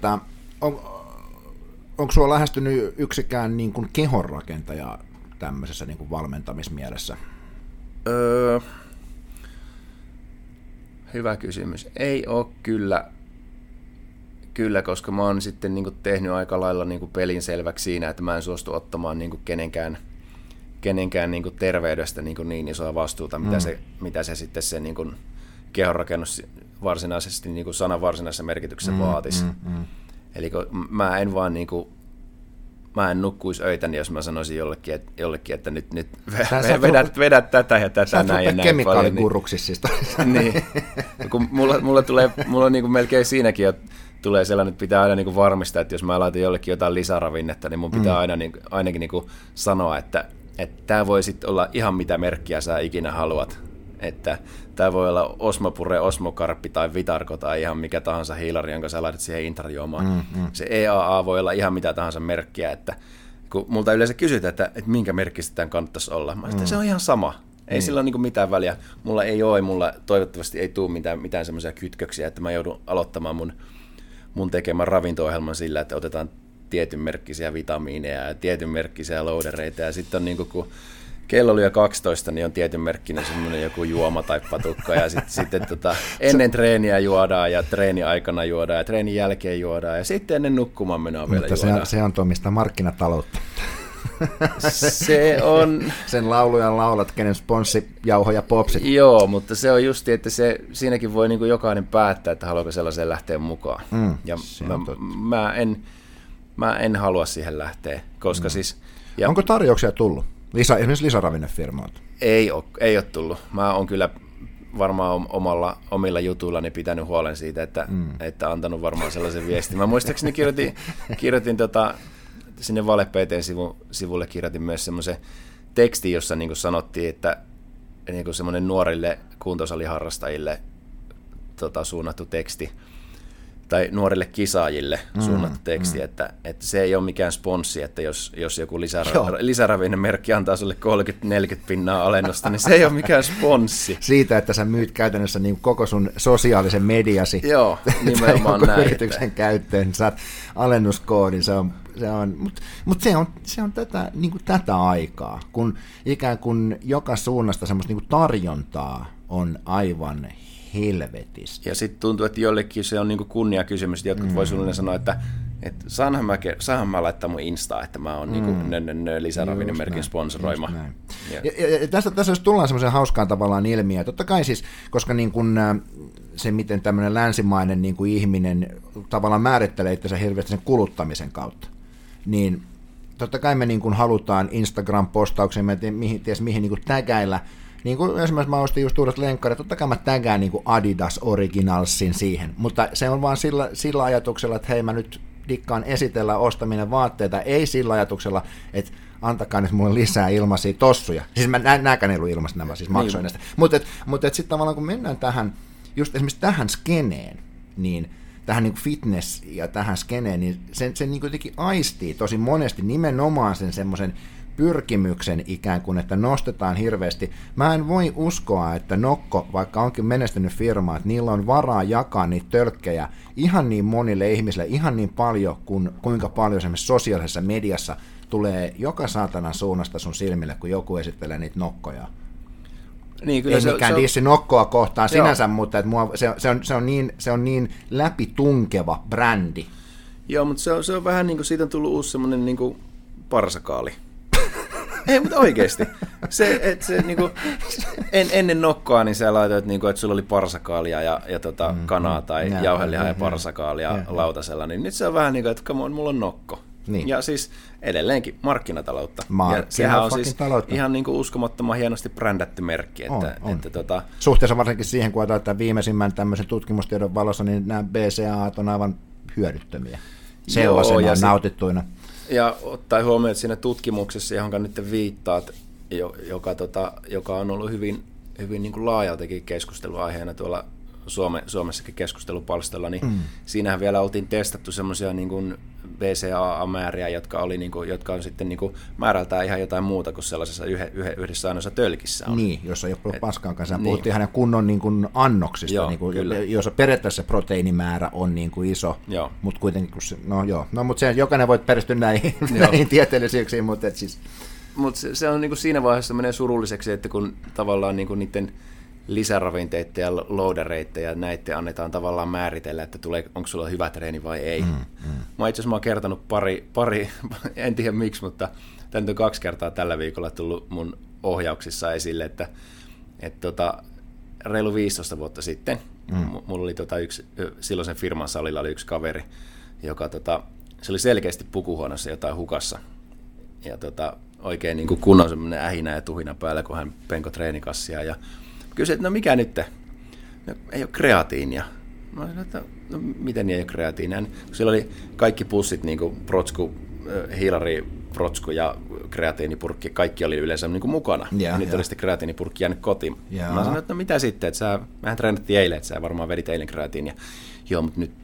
Onko sinua lähestynyt yksikään niin kuin kehonrakentaja tämmöisessä niin kuin valmentamismielessä? Hyvä kysymys. Ei ole kyllä, koska mä oon sitten niin kuin tehnyt aika lailla niin kuin pelin selväksi siinä, että mä en suostu ottamaan niin kuin kenenkään niin kuin terveydestä niin isoa vastuuta, mitä se sitten se niin kuin kehonrakennus varsinaisesti niin kuin sanan varsinaisessa merkityksessä vaatisi. Eli mä en vaan niin kuin, mä en nukkuisi öitäni, jos mä sanoisin jollekin että nyt vedät tätä ja tätä näin ja näin. Kemikaaligurruksi siis. Niin. Kun mulla on niin kuin melkein siinäkin jo tulee sellainen, että pitää aina niin kuin varmistaa, että jos mä laitan jollekin jotain lisäravinnetta, niin mun pitää aina niin kuin, ainakin niin kuin sanoa, että tämä voi sitten olla ihan mitä merkkiä sä ikinä haluat. Että tämä voi olla Osmopure, Osmokarppi tai Vitarko tai ihan mikä tahansa hiilari, jonka sä laitat siihen intrajuomaan. Se EAA voi olla ihan mitä tahansa merkkiä, että kun multa yleensä kysytään, että minkä merkkistä tämän kannattaisi olla. Mä sanoin, se on ihan sama. Ei sillä ole niin kuin mitään väliä. Mulla toivottavasti ei tule mitään semmoisia kytköksiä, että mä joudun aloittamaan mun tekemän ravinto-ohjelman sillä, että otetaan tietyn merkkisiä vitamiineja ja tietyn merkkisiä loudereita. Ja sitten on niin kuin, kun kello oli jo 12, niin on tietyn merkkinen semmoinen joku juoma tai patukka. Ja sitten ennen treeniä juodaan ja treeniaikana juodaan ja treenin jälkeen juodaan ja sitten ennen nukkumaan menoa vielä juodaan. Se on tuomista markkinataloutta. Se on... Sen laulujan laulat, kenen sponssi, jauho ja popsit. Joo, mutta se on justi, että siinäkin voi niin kuin jokainen päättää, että haluaako sellaiseen lähteä mukaan. Ja mä en halua siihen lähteä, koska siis... Ja onko tarjouksia tullut? Esimerkiksi lisäravinnefirmoilta? Ei ole tullut. Mä oon kyllä varmaan omilla jutuillani pitänyt huolen siitä, että antanut varmaan sellaisen viestin. Mä muistaakseni kirjoitin sinne Vale PT:n sivulle kirjoitin myös semmoisen tekstin, jossa niin kuin sanottiin, että niin kuin semmoinen nuorille kuntosaliharrastajille suunnattu teksti, tai nuorille kisaajille suunnattu teksti, että se ei ole mikään sponssi, että jos joku lisäravinnemerkki antaa sulle 30-40% alennusta, niin se ei ole mikään sponssi. Siitä, että sä myyt käytännössä niin koko sun sosiaalisen mediasi. Joo, nimenomaan näin. Yrityksen käyttöön, saat alennuskoodin, mutta se on tätä, niin kuin tätä aikaa, kun ikään kuin joka suunnasta semmoista niin kuin tarjontaa on aivan helvetistä. Ja sitten tuntuu, että jollekin se on niinku kunniakysymys, että jotkut voi sulle sanoa, että saanhan mä laittaa mun Instaan, että mä oon niinku lisäravinnemerkin sponsoroima. Ja tässä jos tullaan semmoiseen hauskaan tavallaan ilmiöön, totta kai siis, koska niin kun, se miten tämmöinen länsimainen niin kuin ihminen tavallaan määrittelee itsensä hirveästi sen kuluttamisen kautta, niin totta kai me niin kuin halutaan Instagram-postaukseen, me mihin niin kuin tägäillä. Niin kuin esimerkiksi mä ostin just uudet lenkkarit, totta kai mä tägään niin kuin Adidas Originalsin siihen, mutta se on vaan sillä ajatuksella, että hei mä nyt dikkaan esitellä ostaminen vaatteita, ei sillä ajatuksella, että antakaa nyt mulle lisää ilmaisia tossuja. Siis nääkään ei ollut ilmaisia, nämä siis maksoin näistä. Mutta sitten tavallaan kun mennään tähän, just esimerkiksi tähän skeneen, niin tähän niin kuin fitness ja tähän skeneen, niin sen niin kuin jotenkin aistii tosi monesti nimenomaan sen semmoisen pyrkimyksen ikään kuin, että nostetaan hirveästi. Mä en voi uskoa, että Nokko, vaikka onkin menestynyt firma, että niillä on varaa jakaa niitä tölkkejä ihan niin monille ihmisille, ihan niin paljon kuin kuinka paljon esimerkiksi sosiaalisessa mediassa tulee joka saatanan suunnasta sun silmille, kun joku esittelee niitä nokkoja. Niin, kyllä ei mikään dissi Nokkoa kohtaan sinänsä, mutta että se on niin läpitunkeva brändi. Joo, mutta se on vähän niin kuin siitä on tullut uusi semmoinen niin kuin parsakaali. Ei, mutta oikeasti. Niinku, ennen Nokkoa niin sä laitoit, niinku, että sulla oli parsakaalia ja kanaa tai jauhelihaa ja parsakaalia lautasella, niin nyt se on vähän niin kuin, että come on, mulla on Nokko. Niin. Ja siis edelleenkin markkinataloutta. Ja sehän on siis ihan niin kuin uskomattoman hienosti brändätty merkki. Että suhteessa varsinkin siihen, kun otetaan viimeisimmän tämmöisen tutkimustiedon valossa, niin nämä BCA on aivan hyödyttömiä. Sellaisena nautittuina. Ja ottaa huomioon, että siinä tutkimuksessa, johon nyt viittaat, joka on ollut hyvin niin kuin laajaltakin keskusteluaiheena tuolla Suomessakin keskustelupalstalla, niin siinähän vielä oltiin testattu semmoisia niin kuin BCAA-määriä, jotka on sitten niin kuin määrältään ihan jotain muuta kuin sellaisessa yhdessä ainoassa tölkissä on. Niin, jossa ei ole ollut paskaan kanssa. Puhuttiin hänen kunnon niin kuin annoksista, joo, niin kuin, jossa periaatteessa se proteiinimäärä on niin kuin iso, mutta kuitenkin, mutta se, jokainen voi perästyä näihin tieteellisyyksiin, mutta siis... Mutta se on niin kuin siinä vaiheessa menee surulliseksi, että kun tavallaan niin kuin niiden lisäravinteiden ja loadereiden ja näiden annetaan tavallaan määritellä, että onko sulla hyvä treeni vai ei. Mä itse asiassa oon kertonut pari, en tiedä miksi, mutta tämä on 2 kertaa tällä viikolla tullut mun ohjauksissa esille, että reilu 15 vuotta sitten mulla oli silloisen firman salilla oli yksi kaveri, joka se oli selkeästi pukuhuoneessa jotain hukassa. Ja oikein niin kuin kunnon semmoinen ähinä ja tuhina päällä, kun hän penko treenikassia ja kysyi, että no mikä nyt? No, ei ole kreatiinia. Mä sanoin, että no, miten ei ole kreatiinia? Siellä oli kaikki pussit, niin kuin Protsku, Hiilari, Protsku ja kreatiinipurkki, kaikki oli yleensä niin kuin mukana. Ja nyt oli sitten kreatiinipurkki jäänyt kotiin. Mä sanoin, että no mitä sitten, että mehän treenattiin eilen, että sä varmaan vedit eilen kreatiinia. Joo, mutta nyt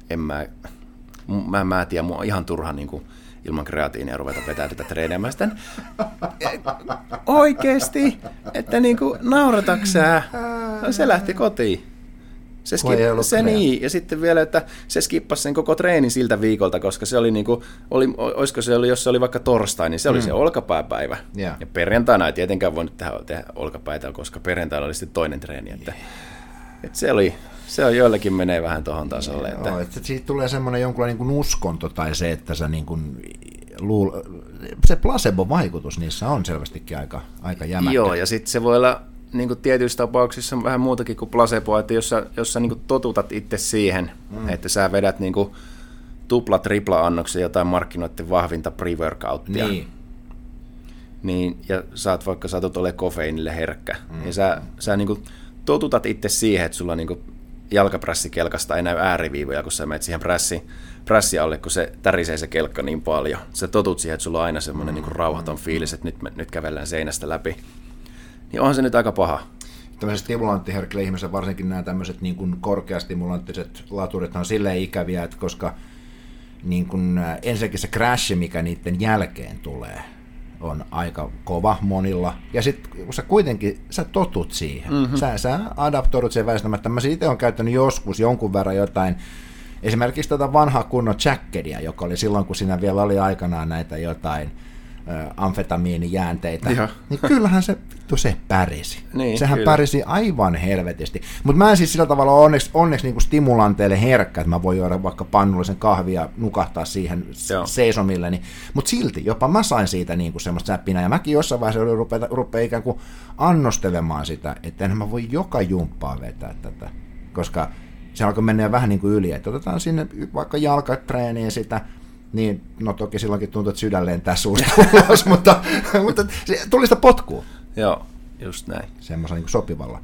mä tiedä, mua on ihan turha niin kuin ilman kreatiinia ruveta vetää tätä treeniä. Mä sitten, oikeesti, että niinku naurataks sä? No, se lähti kotiin. Se niin, ja sitten vielä, että se skippasi sen koko treenin siltä viikolta, koska se oli niinku, olisiko se oli, jos se oli vaikka torstai, niin se oli se olkapääpäivä. Yeah. Ja perjantaina ei tietenkään voinut tehdä olkapäitä, koska perjantaina oli sitten toinen treeni. Että se on joillekin menee vähän tuohon tasolle. Joo, että siitä tulee semmoinen jonkunlainen niin kuin uskonto tai se, että sä niin kuin se placebo-vaikutus niissä on selvästikin aika jämäkkä. Joo, ja sitten se voi olla niin kuin tietyissä tapauksissa vähän muutakin kuin placebo, että jos sä niin kuin totutat itse siihen, että sä vedät niin kuin tupla-tripla-annoksen jotain markkinoiden vahvinta pre-workouttia, niin, ja saat vaikka satut olemaan kofeiinille herkkä, ja sä niin kuin totutat itse siihen, että sulla niin kuin jalkaprässikelkasta ei näy ääriviivoja, kun sä menet siihen prässi alle, kun se tärisee se kelkka niin paljon. Sä totut siihen, että sulla on aina semmoinen niin kuin rauhaton fiilis, että nyt kävellään seinästä läpi. Niin onhan se nyt aika paha. Tämmöiset stimulanttiherkille ihmisille, varsinkin nämä tämmöiset niin kuin korkeastimulanttiset laturit on silleen ikäviä, että koska niin kuin ensinnäkin se crash, mikä niiden jälkeen tulee, on aika kova monilla. Ja sitten kun sä totut siihen, sä adaptoidut sen väistämättä. Mä itse olen käyttänyt joskus jonkun verran jotain, esimerkiksi tätä vanhaa kunnon Jackedia, joka oli silloin, kun siinä vielä oli aikanaan näitä jotain amfetamiinijäänteitä, niin kyllähän se pärisi. Niin, sehän pärisi aivan helvetisti. Mutta mä en siis sillä tavalla onneksi niin kuin stimulanteille herkkä, että mä voin juoda vaikka pannullisen kahvia ja nukahtaa siihen seisomilleni. Mutta silti, jopa mä sain siitä niin kuin semmoista säppinää, ja mäkin jossain vaiheessa rupeaa ikään kuin annostelemaan sitä, että enhän mä voi joka jumppaa vetää tätä, koska se alkoi mennä vähän niin kuin yli, että otetaan sinne vaikka jalkatreeniin sitä, niin, no toki silloinkin tuntuu, että sydän lentää suusta ulos, mutta tuli sitä potkua. Joo, just näin. Semmoisella niin kuin sopivalla.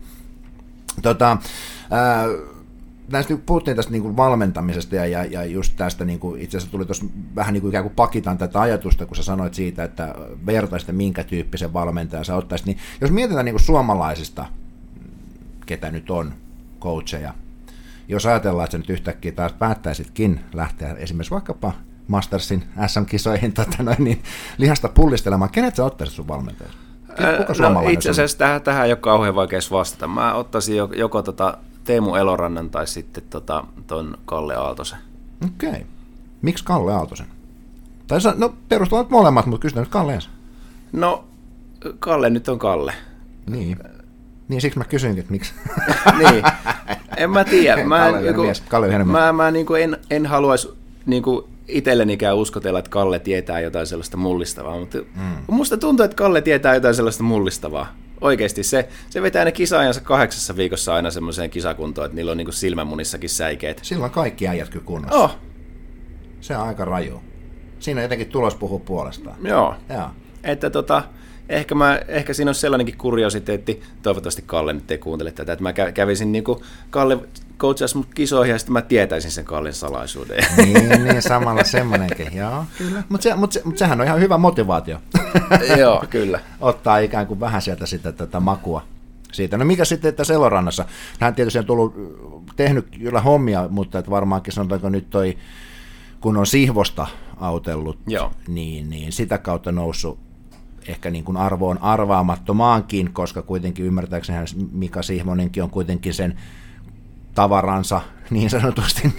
Näistä puhuttiin tästä niin kuin valmentamisesta ja just tästä, niin kuin, itse asiassa tuli tuossa vähän niin kuin ikään kuin pakitan tätä ajatusta, kun sä sanoit siitä, että vertaisit, minkä tyyppisen valmentajan sä ottaisit. Niin jos mietitään niin kuin suomalaisista, ketä nyt on, coacheja, jos ajatellaan, että sä nyt yhtäkkiä taas päättäisitkin lähteä esimerkiksi vaikkapa Mastersin SM-kisoihin niin lihasta pullistelemaan, kenet sä ottaisit sun valmentajaksi? No, itse asiassa tähän ei ole kauhean vaikea vastata. Mä ottaisin joko Teemu Elorannan tai sitten ton Kalle Aaltosen. Okei. Miksi Kalle Aaltosen? Tai perustuvat molemmat, mutta kysytään nyt Kalle ensin. No, Kalle nyt on Kalle. Niin siksi mä kysyinkin, että miksi. Niin, en mä tiedä. Mä en haluaisi itsellenikään uskotella, että Kalle tietää jotain sellaista mullistavaa, mutta musta tuntuu, että Kalle tietää jotain sellaista mullistavaa. Oikeasti se vetää ne kisaajansa 8 viikossa aina semmoiseen kisakuntoon, että niillä on niinku silmämunissakin säikeet. Silloin kaikki äijät kyllä kunnossa. Se on aika raju. Siinä jotenkin tulos puhuu puolestaan. Joo. Että ehkä siinä on sellainenkin kuriositeetti, toivottavasti Kalle nyt ei kuuntele tätä, että mä kävisin niinku Kalle coachasi mut kisoihin ja sitten mä tietäisin sen Kallen salaisuuden. Niin samalla semmoinenkin, joo, kyllä. Mutta sehän on ihan hyvä motivaatio. Joo, kyllä. Ottaa ikään kuin vähän sieltä sitä tätä makua siitä. No mikä sitten tässä Elorannassa? Hän tietysti on tehnyt kyllä hommia, mutta että varmaankin sanotaanko nyt kun on Sihvosta autellut, niin sitä kautta noussut ehkä niin kuin arvoon arvaamattomaankin, koska kuitenkin ymmärtääkseni Mika Sihmonenkin on kuitenkin sen tavaransa, niin sanotusti,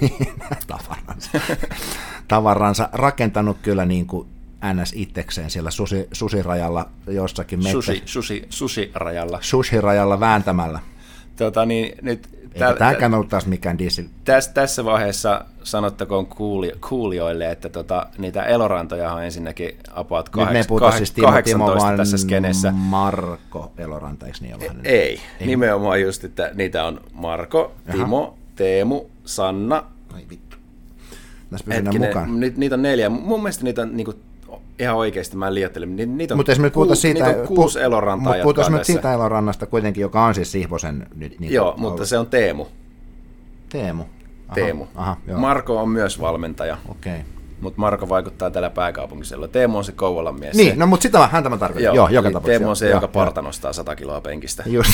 tavaransa rakentanut kyllä niin kuin NS itsekseen siellä susirajalla jossakin Susirajalla. Susirajalla vääntämällä. Nyt eikä tämäkään ollut taas mikään diesel. Tässä vaiheessa sanottakoon kuulijoille, että niitä Elorantoja on ensinnäkin about 18 tässä skenessä. Marko Eloranta, eikö niin ole? Ei, nimenomaan just, että niitä on Marko, Timo, Teemu, Sanna. Ai vittu. Näissä pysynnään mukaan. Niitä on 4. Mun mielestä niitä on niinku ihan oikeasti, mä en liioittele. Niitä on 6 Elorantaa. Mutta puhutaan nyt siitä Elorannasta kuitenkin, joka on siis Sihvosen nyt. Joo, mutta se on Teemu. Teemu, Teemu. Marko on myös valmentaja. Okei. Mutta Marko vaikuttaa täällä pääkaupunkiseudulla. Teemu on se Kouvolan mies. Niin, no mutta häntä mä tarkoitan. Joo, joka tapauksessa. Teemu on se, joka parta nostaa 100 kiloa penkistä. Just.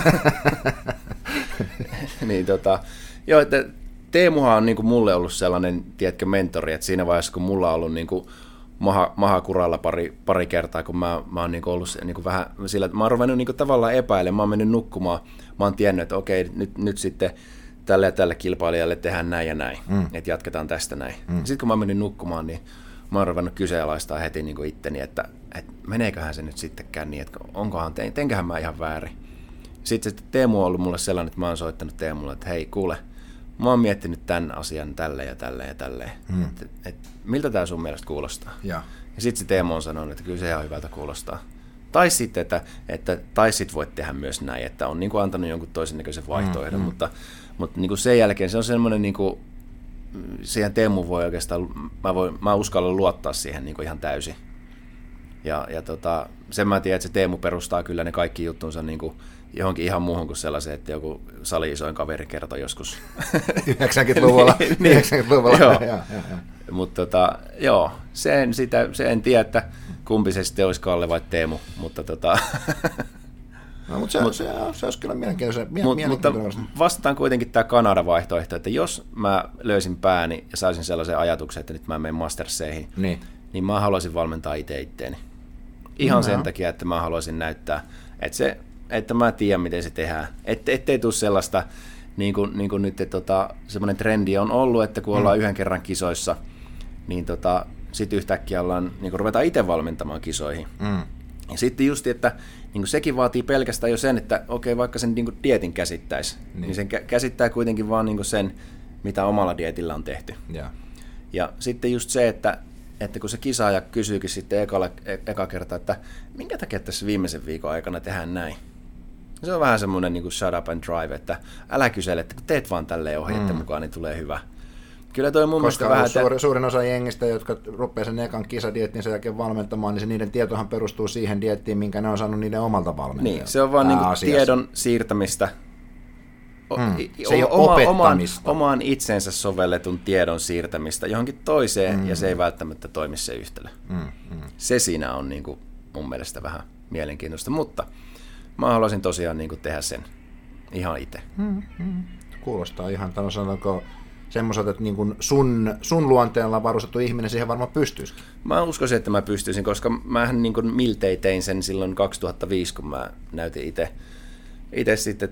Niin, joo, että Teemuhan on niinku mulle ollut sellainen, tiedätkö, mentori, että siinä vaiheessa, kun mulla on ollut niinku maha kuralla pari kertaa, kun mä oon niinku ollut niinku vähän sillä, että mä oon ruvennut niinku tavallaan epäilemään, mä oon mennyt nukkumaan, mä oon tiennyt, että okei, nyt sitten tälle ja tälle kilpailijalle tehdään näin ja näin, että jatketaan tästä näin. Sitten kun mä oon mennyt nukkumaan, niin mä oon ruvennut kyseenalaistaa heti niinku itteni, että meneeköhän se nyt sittenkään niin, että teenköhän mä ihan väärin. Sitten Teemu on ollut mulle sellainen, että mä oon soittanut Teemulle, että hei kuule, mä oon miettinyt tämän asian tälleen ja tälleen ja tälleen. Miltä tää sun mielestä kuulostaa? Ja sitten se Teemu on sanonut, että kyllä se ihan hyvältä kuulostaa. Tai sitten, että voit tehdä myös näin, että on niin kuin antanut jonkun toisen näköisen vaihtoehdon, mutta niin kuin sen jälkeen se on semmoinen, niin kuin, siihen Teemu voi oikeastaan, mä uskallan luottaa siihen niin kuin ihan täysin. Ja sen mä tiedän, että se Teemu perustaa kyllä ne kaikki juttunsa niin kuin johonkin ihan muuhun kuin sellaiseen, että joku sali-isoin kaveri kertoi joskus. 90-luvulla. Niin, 90-luvulla. Joo. Mutta joo, se en tiedä, että kumpi se sitten olisi, Kalle vai Teemu, mutta no, mutta se olisi kyllä mielenkiintoinen. Mutta vastataan kuitenkin tämä Kanada-vaihtoehto, että jos mä löysin pääni ja saisin sellaisen ajatuksen, että nyt mä menen Masterseihin, niin mä haluaisin valmentaa itteeni. Ihan sen takia, että mä haluaisin näyttää, että mä tiedän, miten se tehdään. Ettei tule sellaista, niin kuin nyt, semmoinen trendi on ollut, että kun ollaan yhden kerran kisoissa, niin sitten yhtäkkiä niin ruvetaan itse valmentamaan kisoihin. Ja sitten just, että niin sekin vaatii pelkästään jo sen, että okei, vaikka sen niin dieetin käsittäisi, niin sen käsittää kuitenkin vaan niin sen, mitä omalla dietillä on tehty. Ja sitten just se, että kun se kisaaja kysyykin sitten eka kerta, että minkä takia tässä viimeisen viikon aikana tehdään näin. Se on vähän semmoinen niin kuin shut up and drive, että älä kysele, että kun teet vaan tälleen ohjeiden mukaan, niin tulee hyvä. Kyllä toi mun mielestä vähän... Suurin osa jengistä, jotka rupeaa sen ekan kisadietin sen jälkeen valmentamaan, niin se niiden tietohan perustuu siihen diettiin, minkä ne on saanut niiden omalta valmentajalta. Niin, se on vaan niin tiedon siirtämistä. Se ei ole opettamista. Omaan itsensä sovelletun tiedon siirtämistä johonkin toiseen, ja se ei välttämättä toimi se yhtälö. Se siinä on niin kuin mun mielestä vähän mielenkiintoista, mutta mä haluaisin tosiaan niin kuin tehdä sen ihan itse. Kuulostaa ihan, sanotaanko semmoiset, että niin kuin sun luonteella varustettu ihminen siihen varmaan pystyisikin. Mä uskoisin, että mä pystyisin, koska mähän niin kuin miltei tein sen silloin 2005, kun mä näytin itse sitten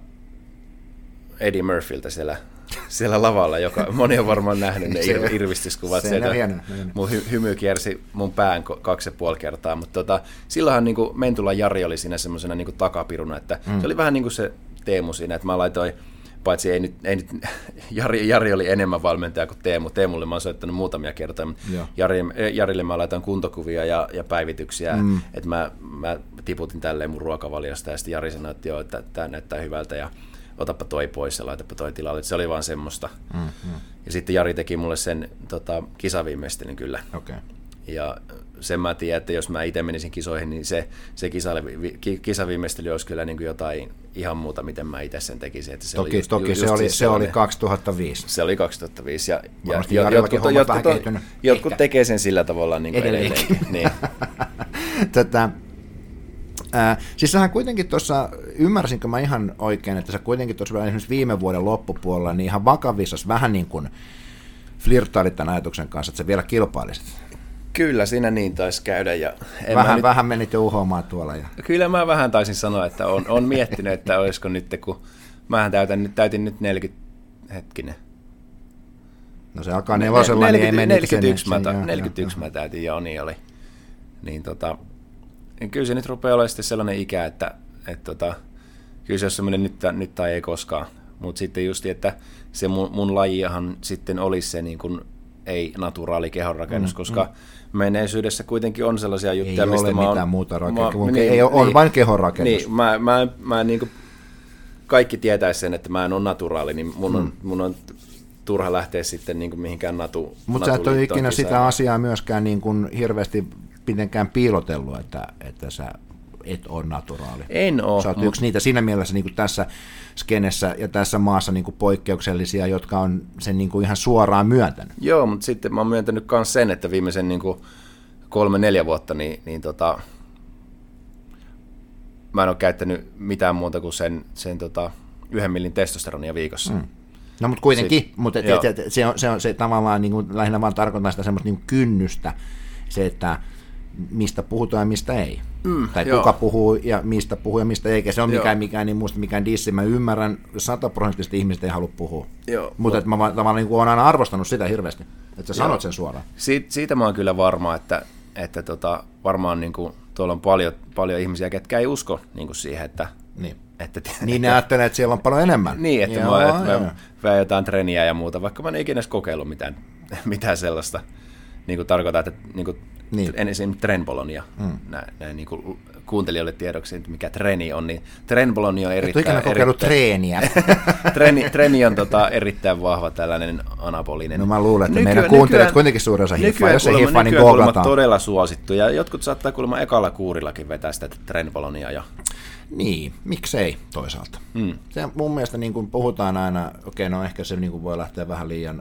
Eddie Murphyltä siellä lavalla, joka moni on varmaan nähnyt ne irvistyskuvat. Mun hymy kiersi mun pään 2,5 kertaa, mutta silloinhan niin kuin Mentula Jari oli siinä semmoisena niin kuin takapiruna, että se oli vähän niin kuin se Teemu siinä, että mä laitoin, paitsi ei nyt Jari oli enemmän valmentaja kuin Teemu. Teemulle mä oon soittanut muutamia kertoja, mutta Jarille mä laitan kuntokuvia ja päivityksiä, että mä tiputin tälleen mun ruokavaliosta, ja sitten Jari sanoi, että joo, että tää näyttää hyvältä, ja otappa toi pois ja laitapa toi tilalle. Se oli vaan semmoista. Ja sitten Jari teki mulle sen kisaviimeistelyn kyllä. Ja sen mä tiedän, että jos mä itse menisin kisoihin, niin se kisaviimeistely olisi kyllä niin kuin jotain ihan muuta, miten mä itse sen tekisin. Että se oli 2005. Se oli 2005. Ja jotkut tekee sen sillä tavalla niin kuin edelleenkin. Niin. Siis sähän kuitenkin tuossa, ymmärsinkö mä ihan oikein, että sä kuitenkin tuossa esimerkiksi viime vuoden loppupuolella niin ihan vakavissasi vähän niin kuin flirttailit tämän ajatuksen kanssa, että sä vielä kilpailisit. Kyllä, siinä niin taisi käydä. Ja vähän menit jo uhoamaan tuolla. Kyllä mä vähän taisin sanoa, että on miettinyt, että olisiko nyt, kun mähän täytin nyt 40, hetkinen. No se alkaa nevosella, niin ei mennyt 41 mä täytin, joo niin oli. Niin kyllä se nyt rupeaa olemaan sitten sellainen ikä, että kyllä se on semmoinen nyt tai ei koskaan. Mutta sitten just, että se mun lajiahan sitten olisi se niin kuin ei-naturaali kehonrakennus, koska menneisyydessä kuitenkin on sellaisia juttuja, ei mistä ole mitään muuta rakennusta, on vain kehonrakennus. Niin, mä niin kuin kaikki tietäisi sen, että mä en ole naturaali, niin mun on turha lähteä sitten niin kuin mihinkään Mutta sä et ole ikinä sitä asiaa myöskään niin kuin hirveästi mitenkään piilotellut, että sä et ole naturaali. En ole. Sä oot yksi niitä siinä mielessä niin kuin tässä skenessä ja tässä maassa niin kuin poikkeuksellisia, jotka on sen niin kuin ihan suoraan myöntänyt. Joo, mutta sitten mä oon myöntänyt myös sen, että viimeisen niin kuin 3-4 vuotta niin mä en ole käyttänyt mitään muuta kuin sen 1 millin testosteronia viikossa. No mutta kuitenkin, mutta se tavallaan niin kuin, lähinnä vaan tarkoittaa sitä semmoista niin kuin kynnystä, se, että mistä puhutaan ja mistä ei. Tai kuka puhuu ja mistä ei, eikä se ole mikään dissi. Mä ymmärrän, 100% ihmiset ei halua puhua. Mutta mä tavallaan niin kuin olen aina arvostanut sitä hirveästi, että sä sanot sen suoraan. Siitä mä oon kyllä varma, että varmaan niin kuin, tuolla on paljon ihmisiä, ketkä ei usko niin kuin siihen, että... Niin ne ajattelee, että siellä on paljon enemmän. Niin, että mä vähän jotain treeniä ja muuta, vaikka mä en ikinä edes kokeillut mitään sellaista. Niin kuin tarkoitan, että ensin trenbolonia, näin niin kuin kuuntelijoille tiedoksi, että mikä treeni on, niin trenboloni on erittäin... Et ole ikinä kokeillut treeniä. treeni on erittäin vahva tällainen anabolinen. No mä luulen, että meidän kuuntelijat kuitenkin suurin osa hiffaa, jos ei hiffaa, niin googlataan. Todella suosittu, ja jotkut saattaa kuulemma ekalla kuurillakin vetää sitä trenbolonia. Ja... Niin, miksei toisaalta. Se mun mielestä niin kuin puhutaan aina, no ehkä se niin kuin voi lähteä vähän liian,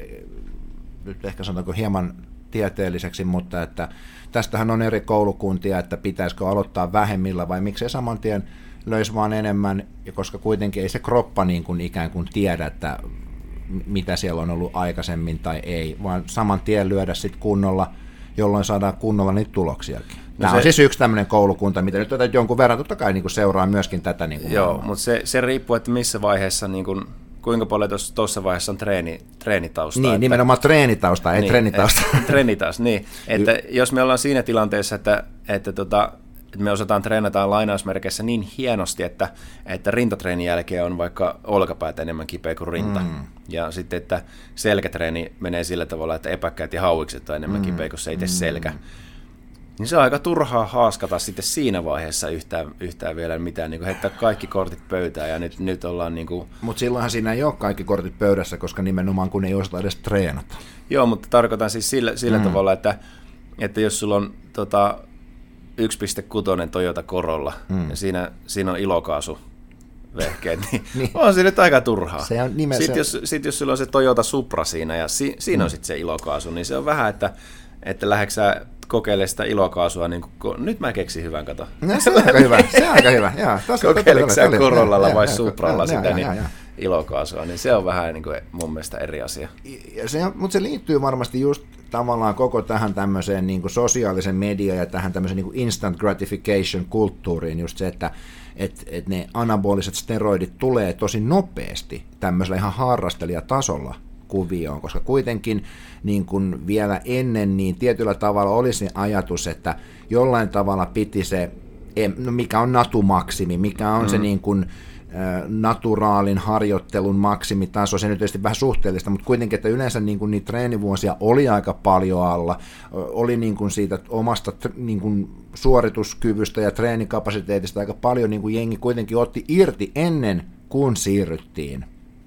nyt ehkä sanotaanko hieman tieteelliseksi, mutta että tästähän on eri koulukuntia, että pitäisikö aloittaa vähemmillä vai miksei saman tien löisi vaan enemmän, koska kuitenkin ei se kroppa niin kuin ikään kuin tiedä, että mitä siellä on ollut aikaisemmin tai ei, vaan saman tien lyödä sitten kunnolla, jolloin saadaan kunnolla niitä tuloksiakin. Tämä on siis yksi tämmöinen koulukunta, mitä nyt jonkun verran totta kai niin kuin seuraa myöskin tätä. Niin kuin joo, mutta se riippuu, että missä vaiheessa, niin kuin, kuinka paljon tuossa vaiheessa on treenitausta. Niin, nimenomaan treenitausta, ei treenitausta. Treenitausta, niin. Että jos me ollaan siinä tilanteessa, että me osataan treenata lainausmerkeissä niin hienosti, että rintatreenin jälkeen on vaikka olkapäätä enemmän kipeä kuin rinta. Ja sitten, että selkätreeni menee sillä tavalla, että epäkkäät ja hauikset on enemmän kipeä kuin se itse selkä. Niin se on aika turhaa haaskata sitten siinä vaiheessa yhtään vielä mitään, niin kuin heittää kaikki kortit pöytään ja nyt ollaan niin kuin... Mutta silloinhan siinä ei ole kaikki kortit pöydässä, koska nimenomaan kun ei osata edes treenata. Joo, mutta tarkoitan siis sillä tavalla, että jos sulla on 1.6 Toyota Corolla ja siinä on ilokaasu vehkeet, niin on se nyt aika turhaa. Se on sitten jos sulla on se Toyota Supra siinä ja siinä on sitten se ilokaasu, niin se on vähän, että lähdetkö sä kokeilemaan sitä ilokaasua, niin nyt mä keksin hyvän, kato. No, se on aika hyvä. Kokeileeko sä Corollalla vai Supralla sitä ilokaasua, niin se on vähän niin kuin mun mielestä eri asia. Mutta se liittyy varmasti just tavallaan koko tähän tämmöiseen niin kuin sosiaalisen median ja tähän tämmöiseen niin kuin instant gratification-kulttuuriin, just se, että ne anaboliset steroidit tulee tosi nopeasti tämmöisellä ihan harrastelijatasolla kuvioon, koska kuitenkin niin kuin vielä ennen niin tietyllä tavalla olisi ajatus, että jollain tavalla piti se, mikä on natumaksimi, mikä on se niin kuin naturaalin harjoittelun maksimitaso, se nyt tietysti vähän suhteellista, mutta kuitenkin, että yleensä niin kuin niitä treenivuosia oli aika paljon alla, oli niin kuin siitä omasta niin kuin suorituskyvystä ja treenikapasiteetista aika paljon niin kuin jengi kuitenkin otti irti ennen kuin siirryttiin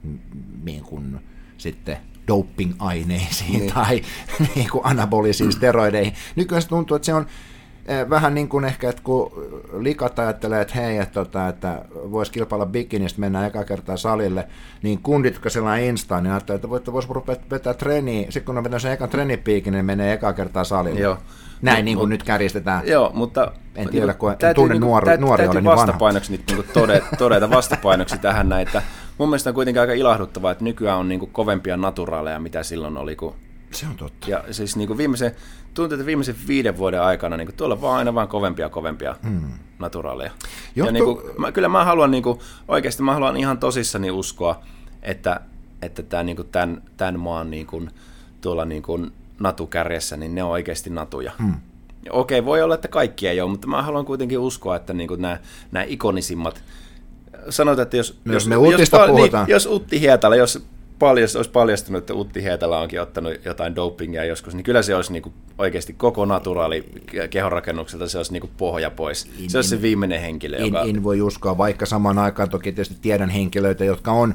niin kuin sitten doping-aineisiin tai niin kuin anabolisiin steroideihin. Nykyään se tuntuu, että se on vähän niin kuin ehkä, että kun likat ajattelee, että hei, että voisi kilpailla bikinistä, mennään eka kertaa salille, niin kundit, jotka sellainen instaan, niin ajattelee, että voisi rupea vetää treeniä, sitten kun on vetänyt sen ekan treenipiikin, niin menee eka kertaa salille. Joo. Näin niin kuin nyt kärjistetään. Joo, mutta en tiedä, kun en tunne nuori ole niin vanha. Vastapainoksi nyt niin todeta vastapainoksi tähän näin, että mun mielestä on kuitenkin aika ilahduttavaa, että nykyään on niin kuin kovempia naturaaleja, mitä silloin oli. Se on totta. Ja siis niin kuin tuntuu, että viimeisen 5 vuoden aikana niin kuin tuolla vaan aina vaan kovempia naturaaleja. Ja niin kuin, kyllä mä haluan niin kuin, oikeasti mä haluan ihan tosissani uskoa, että tämä niin kuin tämän maan niin kuin, tuolla niin kuin natukärjessä, niin ne on oikeasti natuja. Okei, voi olla, että kaikki ei ole, mutta mä haluan kuitenkin uskoa, että niin kuin nämä ikonisimmat, sanotaan, että jos Utti Hietala, jos olisi paljastunut, että Utti Hietala onkin ottanut jotain dopingia joskus, niin kyllä se olisi niin kuin oikeasti koko naturaali kehonrakennukselta, se olisi niin kuin pohja pois. Se olisi se viimeinen henkilö, joka... En voi uskoa, vaikka samaan aikaan toki tietysti tiedän henkilöitä, jotka on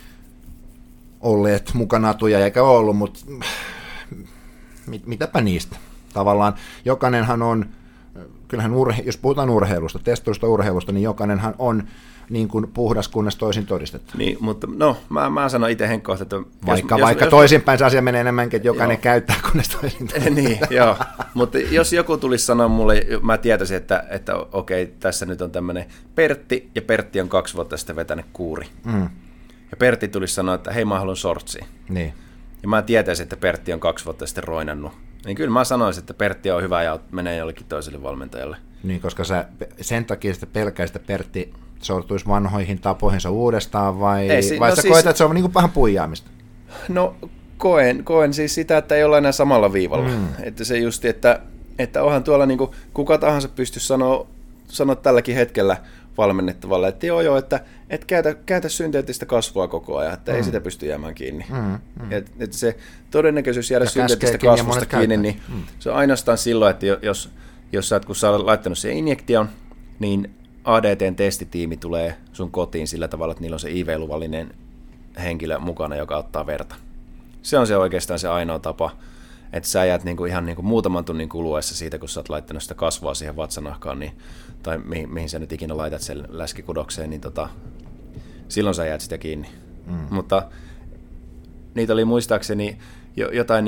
olleet muka natuja eikä ollut, mutta mitäpä niistä. Tavallaan jokainenhan on kyllähän jos puhutaan urheilusta, testoista urheilusta, niin jokainenhan on niin kuin puhdas, kunnes toisin todistettu. Niin, mutta mä sanon itse Henkko, että... Vaikka toisinpäin se asia menee enemmänkin, että jokainen käyttää, kunnes toisin todistettu. Niin, joo. Mutta jos joku tulisi sanoa mulle, mä tietäisin, että okei, tässä nyt on tämmöinen Pertti, ja Pertti on 2 vuotta sitten vetänyt kuuri. Ja Pertti tulisi sanoa, että hei, mä haluan shortsia. Niin. Ja mä tietäisin, että Pertti on 2 vuotta sitten roinannut. Niin kyllä mä sanoisin, että Pertti on hyvä ja menee jollekin toiselle valmentajalle. Niin, koska sen takia sitä pelkäistä Pertti sortuisi vanhoihin tapoihinsa uudestaan, vai sä koet, että se on niin kuin vähän puijaamista? No koen siis sitä, että ei olla enää samalla viivalla. Että se just, että onhan tuolla niin kuin kuka tahansa pystyisi sanoa tälläkin hetkellä valmennettavalle, että joo, että käytä synteettistä kasvua koko ajan, että ei sitä pysty jäämään kiinni. Että se todennäköisyys jäädä synteettistä kasvusta kiinni, niin se on ainoastaan silloin, että jos sä oot laittanut sen injektion, niin ADT:n testitiimi tulee sun kotiin sillä tavalla, että niillä on se IV-luvallinen henkilö mukana, joka ottaa verta. Se on se oikeastaan se ainoa tapa, että sä jäät ihan muutaman tunnin kuluessa siitä, kun sä oot laittanut sitä kasvua siihen vatsanahkaan, niin, tai mihin sä nyt ikinä laitat sen läskikudokseen, niin silloin sä jäät sitä kiinni. Mutta niitä oli muistaakseni jotain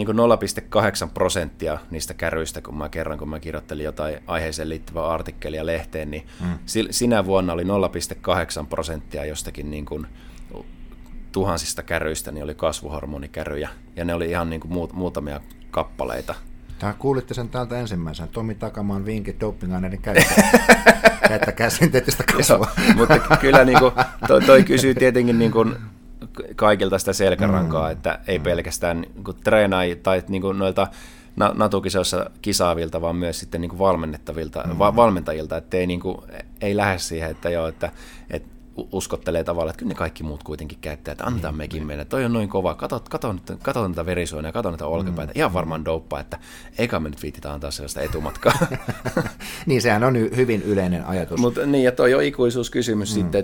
0,8% niistä käryistä, kun mä kirjoittelin jotain aiheeseen liittyvää artikkelia lehteen, niin sinä vuonna oli 0,8% jostakin tuhansista käryistä, niin oli kasvuhormonikäryjä, ja ne oli ihan muutamia kappaleita. Kuulitte sen täältä ensimmäisenä. Tomi Takamaan vinkit dopingaineiden käyttäkää synteettistä kasvua. Mutta kyllä toi kysyy tietenkin kaikilta sitä selkärankaa, että ei pelkästään treenaajia tai noilta natukisoissa kisaavilta, vaan myös sitten valmentajilta, että ei lähde siihen, että uskottelee tavallaan, että kyllä ne kaikki muut kuitenkin käyttää, että antaa mekin mennä, toi on noin kova, kato näitä verisuonia, kato näitä olkapäitä, ihan varmaan dopaa, että eikä me nyt viititä antaa sellaista etumatkaa. Niin, sehän on hyvin yleinen ajatus. Mutta niin, ja toi on ikuisuuskysymys sitten,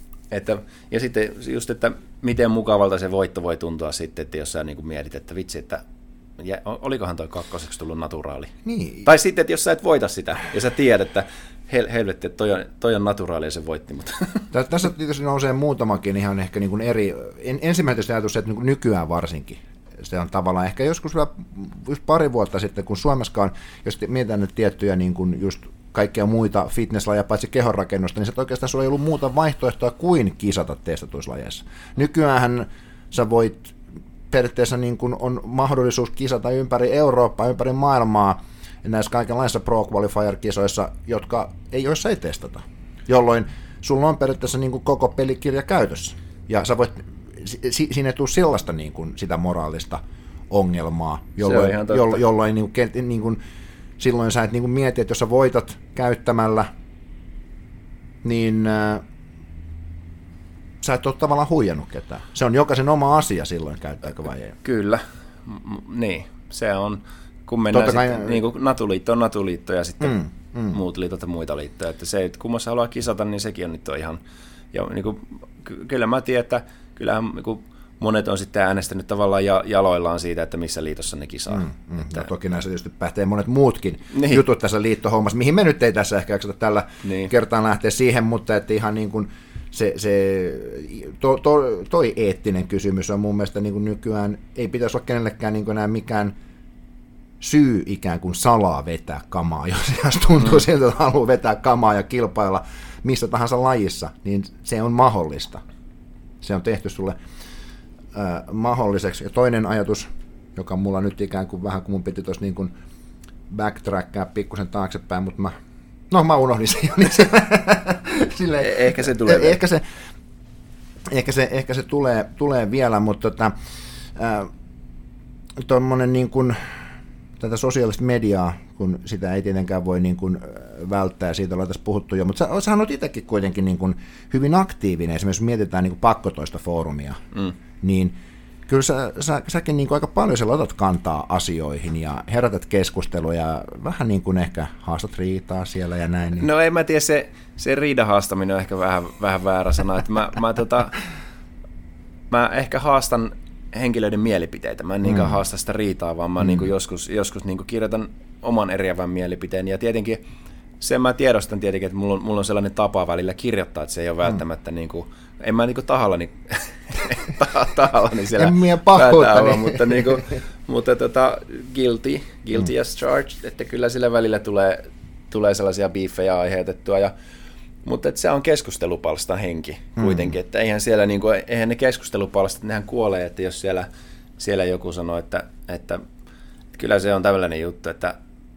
ja sitten just, että miten mukavalta se voitto voi tuntua sitten, että jos sä mietit, että vitsi, että olikohan toi 2. tullut naturaali. Niin. Tai sitten, että jos sä et voita sitä, ja sä tiedät, että helvetti, että toi on naturaali ja se voitti. Mutta. Tässä tietysti nousee muutamakin ihan ehkä eri. Ensimmäinen ajatus, että nykyään varsinkin. Se on tavallaan ehkä joskus just pari vuotta sitten, kun Suomessakaan, jos mietitään nyt tiettyjä just kaikkia muita fitnesslajeja paitsi kehonrakennusta, niin se oikeastaan sulla ei ollut muuta vaihtoehtoa kuin kisata testatuissa lajeissa. Nykyäänhän sä voit periaatteessa on mahdollisuus kisata ympäri Eurooppaa, ympäri maailmaa näissä kaikenlaisissa Pro Qualifier-kisoissa, joissa ei testata, jolloin sulla on periaatteessa koko pelikirja käytössä. Ja sä voit, siinä ei tule sellaista sitä moraalista ongelmaa, jolloin silloin sä et mieti, että jos sä voitat käyttämällä, niin sä et ole tavallaan huijannut ketään. Se on jokaisen oma asia silloin, käyttääkö vai ei. Kyllä, niin. Se on, kun mennään sitten, Natuliitto on Natuliitto ja sitten muut liitot ja muita liittoja. Että se, että kummassa haluaa kisata, niin sekin on nyt ihan. Ja kyllä mä tiedän, että kyllähän monet on sitten äänestänyt tavallaan jaloillaan siitä, että missä liitossa ne kisaa. No, toki näissä tietysti pähtee monet muutkin jutut tässä liittohommassa, mihin me nyt ei tässä ehkä jaksata tällä kertaa lähteä siihen, mutta että ihan toi eettinen kysymys on mun mielestä nykyään, ei pitäisi olla kenellekään enää mikään syy ikään kuin salaa vetää kamaa, jos tuntuu siltä, että haluaa vetää kamaa ja kilpailla missä tahansa lajissa, niin se on mahdollista. Se on tehty sulle mahdolliseksi. Ja toinen ajatus, joka mulla nyt ikään kuin vähän, kun mun piti tuossa backtrackaa pikkusen taaksepäin, mutta mä unohdin sen jo. Niin ehkä se tulee. Ehkä se tulee vielä, mutta tuommoinen tätä sosiaalista mediaa, kun sitä ei tietenkään voi välttää, siitä ollaan tässä puhuttu jo, mutta sä olet itsekin kuitenkin hyvin aktiivinen, esimerkiksi mietitään pakkotoista foorumia, niin kyllä säkin aika paljon siellä otat kantaa asioihin ja herätät keskustelua ja vähän ehkä haastat riitaa siellä ja näin. Niin. No en mä tiedä, se riidan haastaminen on ehkä vähän väärä sana, että mä ehkä haastan henkilöiden mielipiteitä. Mä en niinkään haasta sitä riitaa, vaan mä joskus kirjoitan oman eriävän mielipiteen. Ja tietenkin sen mä tiedostan tietenkin, että mulla on sellainen tapa välillä kirjoittaa, että se ei ole välttämättä niin kuin, en mä niin kuin tahallani siellä päätä mutta, niin kuin, mutta guilty as charged, että kyllä sillä välillä tulee sellaisia biiffejä aiheutettua, mutta että se on keskustelupalstan henki kuitenkin, että eihän siellä niin kuin, eihän ne keskustelupalstat, nehän kuolee, että jos siellä joku sanoo, että kyllä se on tällainen juttu, että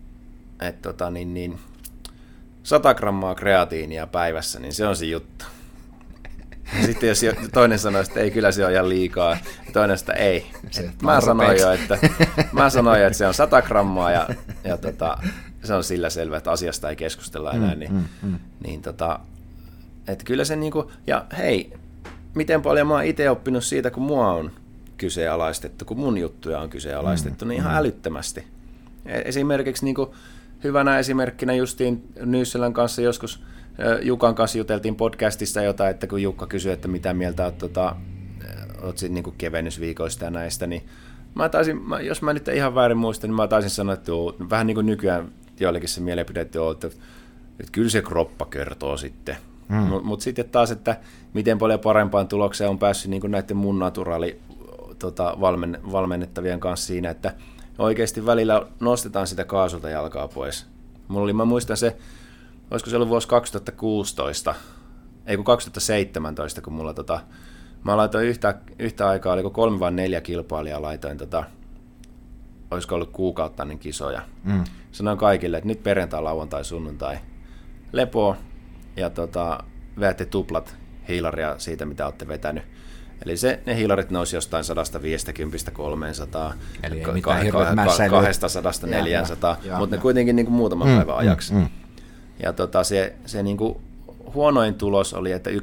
100 grammaa kreatiinia päivässä, niin se on se juttu. Ja sitten jos toinen sanoo, että ei, kyllä se on ihan liikaa, ja toinen sitä ei. Mä sanoin jo, että se on 100 grammaa, ja se on sillä selvä, että asiasta ei keskustella enää. Että kyllä se niinku, ja hei, miten paljon mä oon itse oppinut siitä, kun mua on kyseenalaistettu, kun mun juttuja on kyseenalaistettu, niin ihan älyttömästi. Esimerkiksi niinku, hyvänä esimerkkinä justiin Nyysselän kanssa joskus Jukan kanssa juteltiin podcastissa jotain, että kun Jukka kysyi, että mitä mieltä oot sit niinku kevennysviikoista ja näistä, niin jos mä nyt ihan väärin muistan, niin mä taisin sanoa, että vähän niin kuin nykyään joillekin se mielipide, että kyllä se kroppa kertoo sitten. Mutta sitten taas, että miten paljon parempaan tulokseen on päässyt niin kuin näiden mun naturaali valmennettavien kanssa siinä, että oikeasti välillä nostetaan sitä kaasulta jalkaa pois. Mä muistan se, olisiko se ollut vuosi 2016, ei kun 2017, kun mulla mä laitoin yhtä aikaa, oliko 3 vai 4 kilpailijaa, laitoin olisiko ollut kuukauttainen kisoja. Sanoin kaikille, että nyt perjantai, lauantai, sunnuntai lepoa ja vedätte tuplat hiilaria siitä, mitä olette vetänyt. Eli ne hiilarit nousi jostain 150-300, eli 200-400, mutta ne kuitenkin niin kuin muutaman päivän ajaksi. Ja se niin kuin huonoin tulos oli, että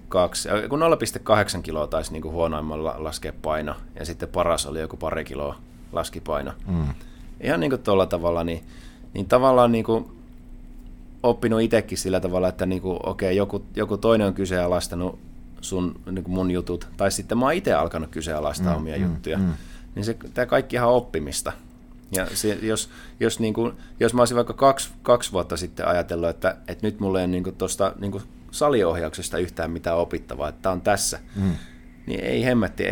0,8 kiloa taisi niin kuin huonoimmalla laskea paino, ja sitten paras oli joku 2 kiloa laski paino. Ihan niin kuin tuolla tavalla, niin tavallaan niin kuin oppinut itsekin sillä tavalla, että niin kuin, okei, joku toinen on kyseenalaistanut niin kuin mun jutut, tai sitten mä oon itse alkanut kyseenalaistaa omia juttuja, niin tämä kaikki ihan oppimista. Ja jos mä olisin vaikka kaksi vuotta sitten ajatellut, että nyt mulla ei ole tuosta niin saliohjauksesta yhtään mitään opittavaa, että tämä on tässä, niin ei hemmätti,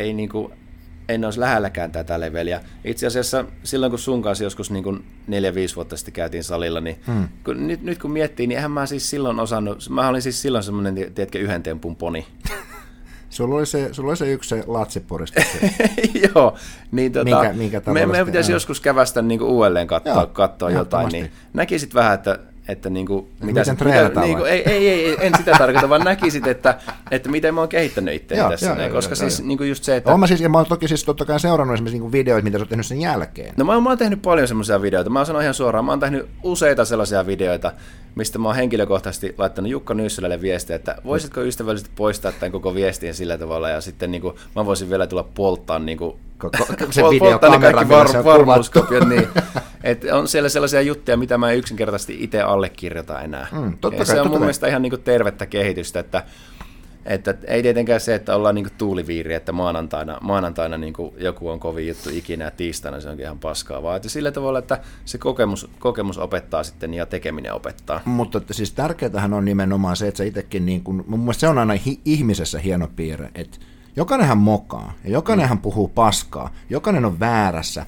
en olisi lähelläkään tätä leveliä. Itse asiassa silloin, kun sun kanssa joskus 4-5 vuotta sitten käytiin salilla, niin nyt kun miettii, niin eihän mä siis silloin osannut, mä olin siis silloin semmoinen, tiedätkö, 1 tempun poni. Sulla oli se yksi se latsipurista. Joo, niin meidän pitäisi joskus kävästä niinku uudelleen katsoa jotain, niin näkisit vähän, että niinku, miten treenataan niinku, ei, en sitä tarkoita, vaan näkisit, että miten mä oon kehittänyt itseäni tässä. Koska siis niinku just se, että... Mä oon toki siis totta kai seurannut esimerkiksi niinku videoita, mitä sä oot tehnyt sen jälkeen. No mä oon tehnyt paljon semmoisia videoita. Mä sanon ihan suoraan, mä oon tehnyt useita sellaisia videoita, mistä mä oon henkilökohtaisesti laittanut Jukka Nyysselälle viestiä, että voisitko ystävällisesti poistaa tämän koko viestin sillä tavalla, ja sitten niinku, mä voisin vielä tulla polttaa niinku, polttaa ne kaikki varmuuskopiot. Niin. On siellä sellaisia juttuja, mitä mä en yksinkertaisesti itse allekirjoita enää. Se on mun mielestä ihan niinku tervettä kehitystä, että ei tietenkään se, että ollaan niinku tuuliviiri, että maanantaina niinku joku on kovin juttu ikinä ja tiistaina se onkin ihan paskaa, vaan että sillä tavalla, että se kokemus opettaa sitten ja tekeminen opettaa. Mutta siis tärkeätähän on nimenomaan se, että sä itsekin, niin kun, mun mielestä se on aina ihmisessä hieno piirre, että jokainenhan mokaa ja jokainenhan puhuu paskaa, jokainen on väärässä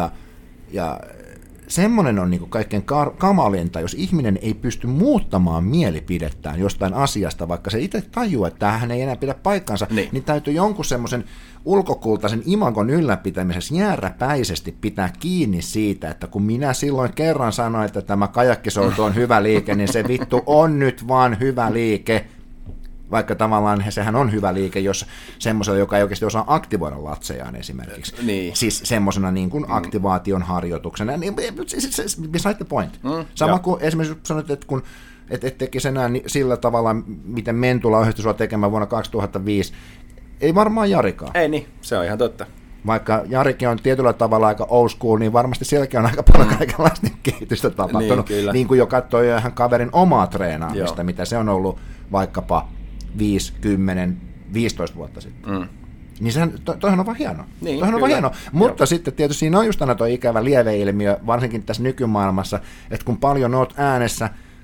ja semmoinen on niinku kaikkein kamalinta, jos ihminen ei pysty muuttamaan mielipidettään jostain asiasta, vaikka se itse tajuaa, että tämähän ei enää pidä paikkansa, niin täytyy jonkun semmoisen ulkokultaisen imagon ylläpitämisessä jääräpäisesti pitää kiinni siitä, että kun minä silloin kerran sanoin, että tämä kajakkisoutu on hyvä liike, niin se vittu on nyt vaan hyvä liike. Vaikka tavallaan sehän on hyvä liike, jos semmoisella, joka ei oikeasti osaa aktivoida latsejaan esimerkiksi. Niin. Siis semmoisena niin kuin aktivaation harjoituksena. Niin, beside the point. Sama kuin esimerkiksi sanoit, että kun et tekisi enää sillä tavalla, miten Mentula ohjasti sua tekemään vuonna 2005, ei varmaan Jarikaan. Ei niin, se on ihan totta. Vaikka Jarikin on tietyllä tavalla aika old school, niin varmasti sielläkin on aika paljon kaikenlaista kehitystä tapahtunut. Niin kuin jo katsoi ihan kaverin omaa treenaamista, mitä se on ollut vaikkapa 5, 10, 15 vuotta sitten. Niin toihan on vaan hieno. Niin, toihan on vaan hieno. Mutta sitten tietysti siinä on just aina tuo ikävä lieveilmiö, varsinkin tässä nykymaailmassa, että kun paljon oot äänessä,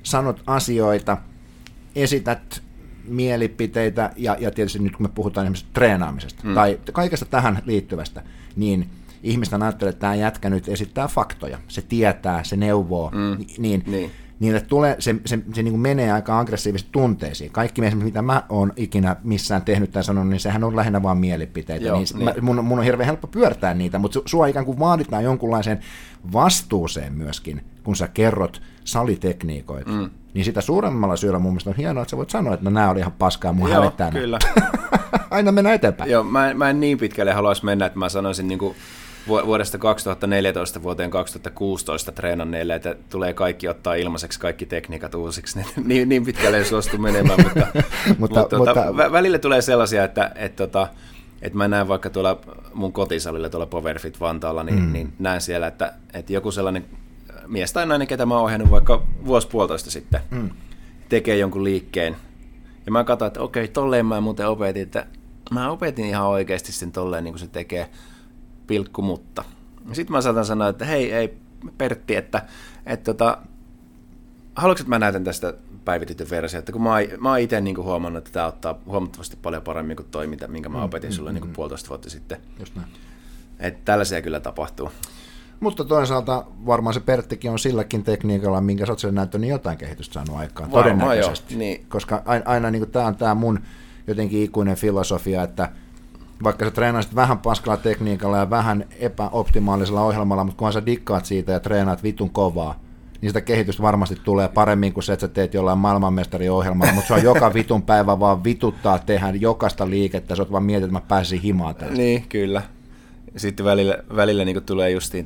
sanot asioita, esität mielipiteitä, ja tietysti nyt kun me puhutaan esimerkiksi treenaamisesta, tai kaikesta tähän liittyvästä, niin ihmistä ajattelee, että tämä jätkä nyt esittää faktoja, se tietää, se neuvoo, niille tulee, se niin kuin menee aika aggressiivisesti tunteisiin. Kaikki mitä mä oon ikinä missään tehnyt tai sanonut, niin sehän on lähinnä vaan mielipiteitä. Joo, niin. Mun on hirveän helppo pyörtää niitä, mutta sua ikään kuin vaaditaan jonkunlaiseen vastuuseen myöskin, kun sä kerrot salitekniikoita. Niin sitä suuremmalla syyllä mun mielestä on hienoa, että sä voit sanoa, että no nää oli ihan paskaa, mun hävettää. Kyllä. Aina mennään eteenpäin. Joo, mä en niin pitkälle haluaisi mennä, että mä sanoisin niin kuin vuodesta 2014 vuoteen 2016 treenanneille, että tulee kaikki ottaa ilmaiseksi kaikki tekniikat uusiksi, niin pitkälle ei suostu menemään, mutta välillä tulee sellaisia, että mä näen vaikka tuolla mun kotisalilla tuolla Powerfit Vantaalla, niin näen siellä, että joku sellainen mies tai nainen, ketä mä oon ohjannut vaikka vuosi-puolitoista sitten, tekee jonkun liikkeen, ja mä katson, että okei, tolleen mä muuten opetin, että mä opetin ihan oikeasti sen tolleen, niin kuin se tekee, mutta. Sitten mä saatan sanoa, että hei Pertti, että haluatko, että mä näytän tästä päivitetyn versio, että kun mä oon itse niin huomannut, että tämä ottaa huomattavasti paljon paremmin kuin toi, minkä mä opetin sulle niin 1,5 vuotta sitten. Just näin. Että tällaisia kyllä tapahtuu. Mutta toisaalta varmaan se Perttikin on silläkin tekniikalla, minkä sä oot sille näyttänyt, niin jotain kehitystä saanut aikaan. Todennäköisesti. Niin. Koska aina niin tämä on tämä mun jotenkin ikuinen filosofia, että vaikka sä treenaisit vähän paskalla tekniikalla ja vähän epäoptimaalisella ohjelmalla, mutta kunhan sä dikkaat siitä ja treenaat vitun kovaa, niin sitä kehitystä varmasti tulee paremmin kuin se, että sä teet jollain maailmanmestariohjelmalla, mutta se on joka vitun päivä vaan vituttaa tehdä jokaista liikettä, sä oot vaan mietit, että mä pääsin himaan tästä. Niin, kyllä. Sitten välillä niin tulee justiin,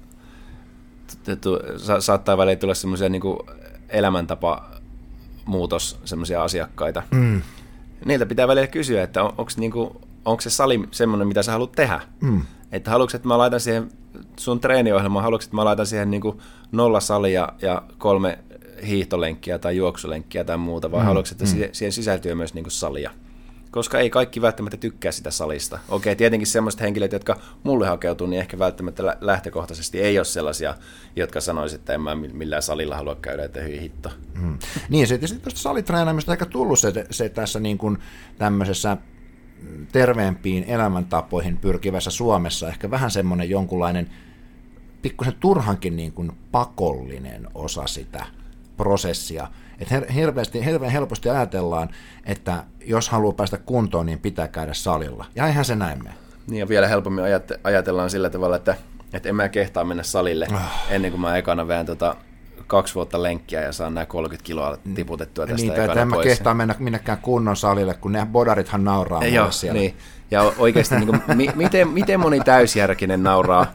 saattaa välillä tulla semmoisia niin elämäntapamuutos, semmoisia asiakkaita. Niiltä pitää välillä kysyä, että onko se sali semmoinen, mitä sä haluat tehdä? Että haluatko, että mä laitan siihen sun treeniohjelmaan, haluatko, että mä laitan siihen niin kuin 0 salia ja 3 hiihtolenkkiä tai juoksulenkkiä tai muuta, vai haluatko, että siihen sisältyy myös niin kuin salia? Koska ei kaikki välttämättä tykkää sitä salista. Okei, tietenkin semmoiset henkilöt, jotka mulle hakeutuu, niin ehkä välttämättä lähtökohtaisesti ei ole sellaisia, jotka sanoisivat, että en mä millään salilla halua käydä, että hyi hitto. Niin, sitten tuosta salitreenaamista on ehkä tullut se tässä niin kuin tämmöisessä terveempiin elämäntapoihin pyrkivässä Suomessa ehkä vähän semmoinen jonkunlainen pikkusen turhankin niin kuin pakollinen osa sitä prosessia. Että hirveän helposti ajatellaan, että jos haluaa päästä kuntoon, niin pitää käydä salilla. Ja eihän se näin mene. Niin ja vielä helpommin ajatellaan sillä tavalla, että en mä kehtaa mennä salille ennen kuin mä ekana vähän 2 vuotta lenkkiä ja saan nämä 30 kiloa tiputettua tästä ekana pois. En mä kehtaa mennä minnekään kunnon salille, kun ne bodarithan nauraa mulle siellä. Niin. Ja oikeasti miten moni täysjärkinen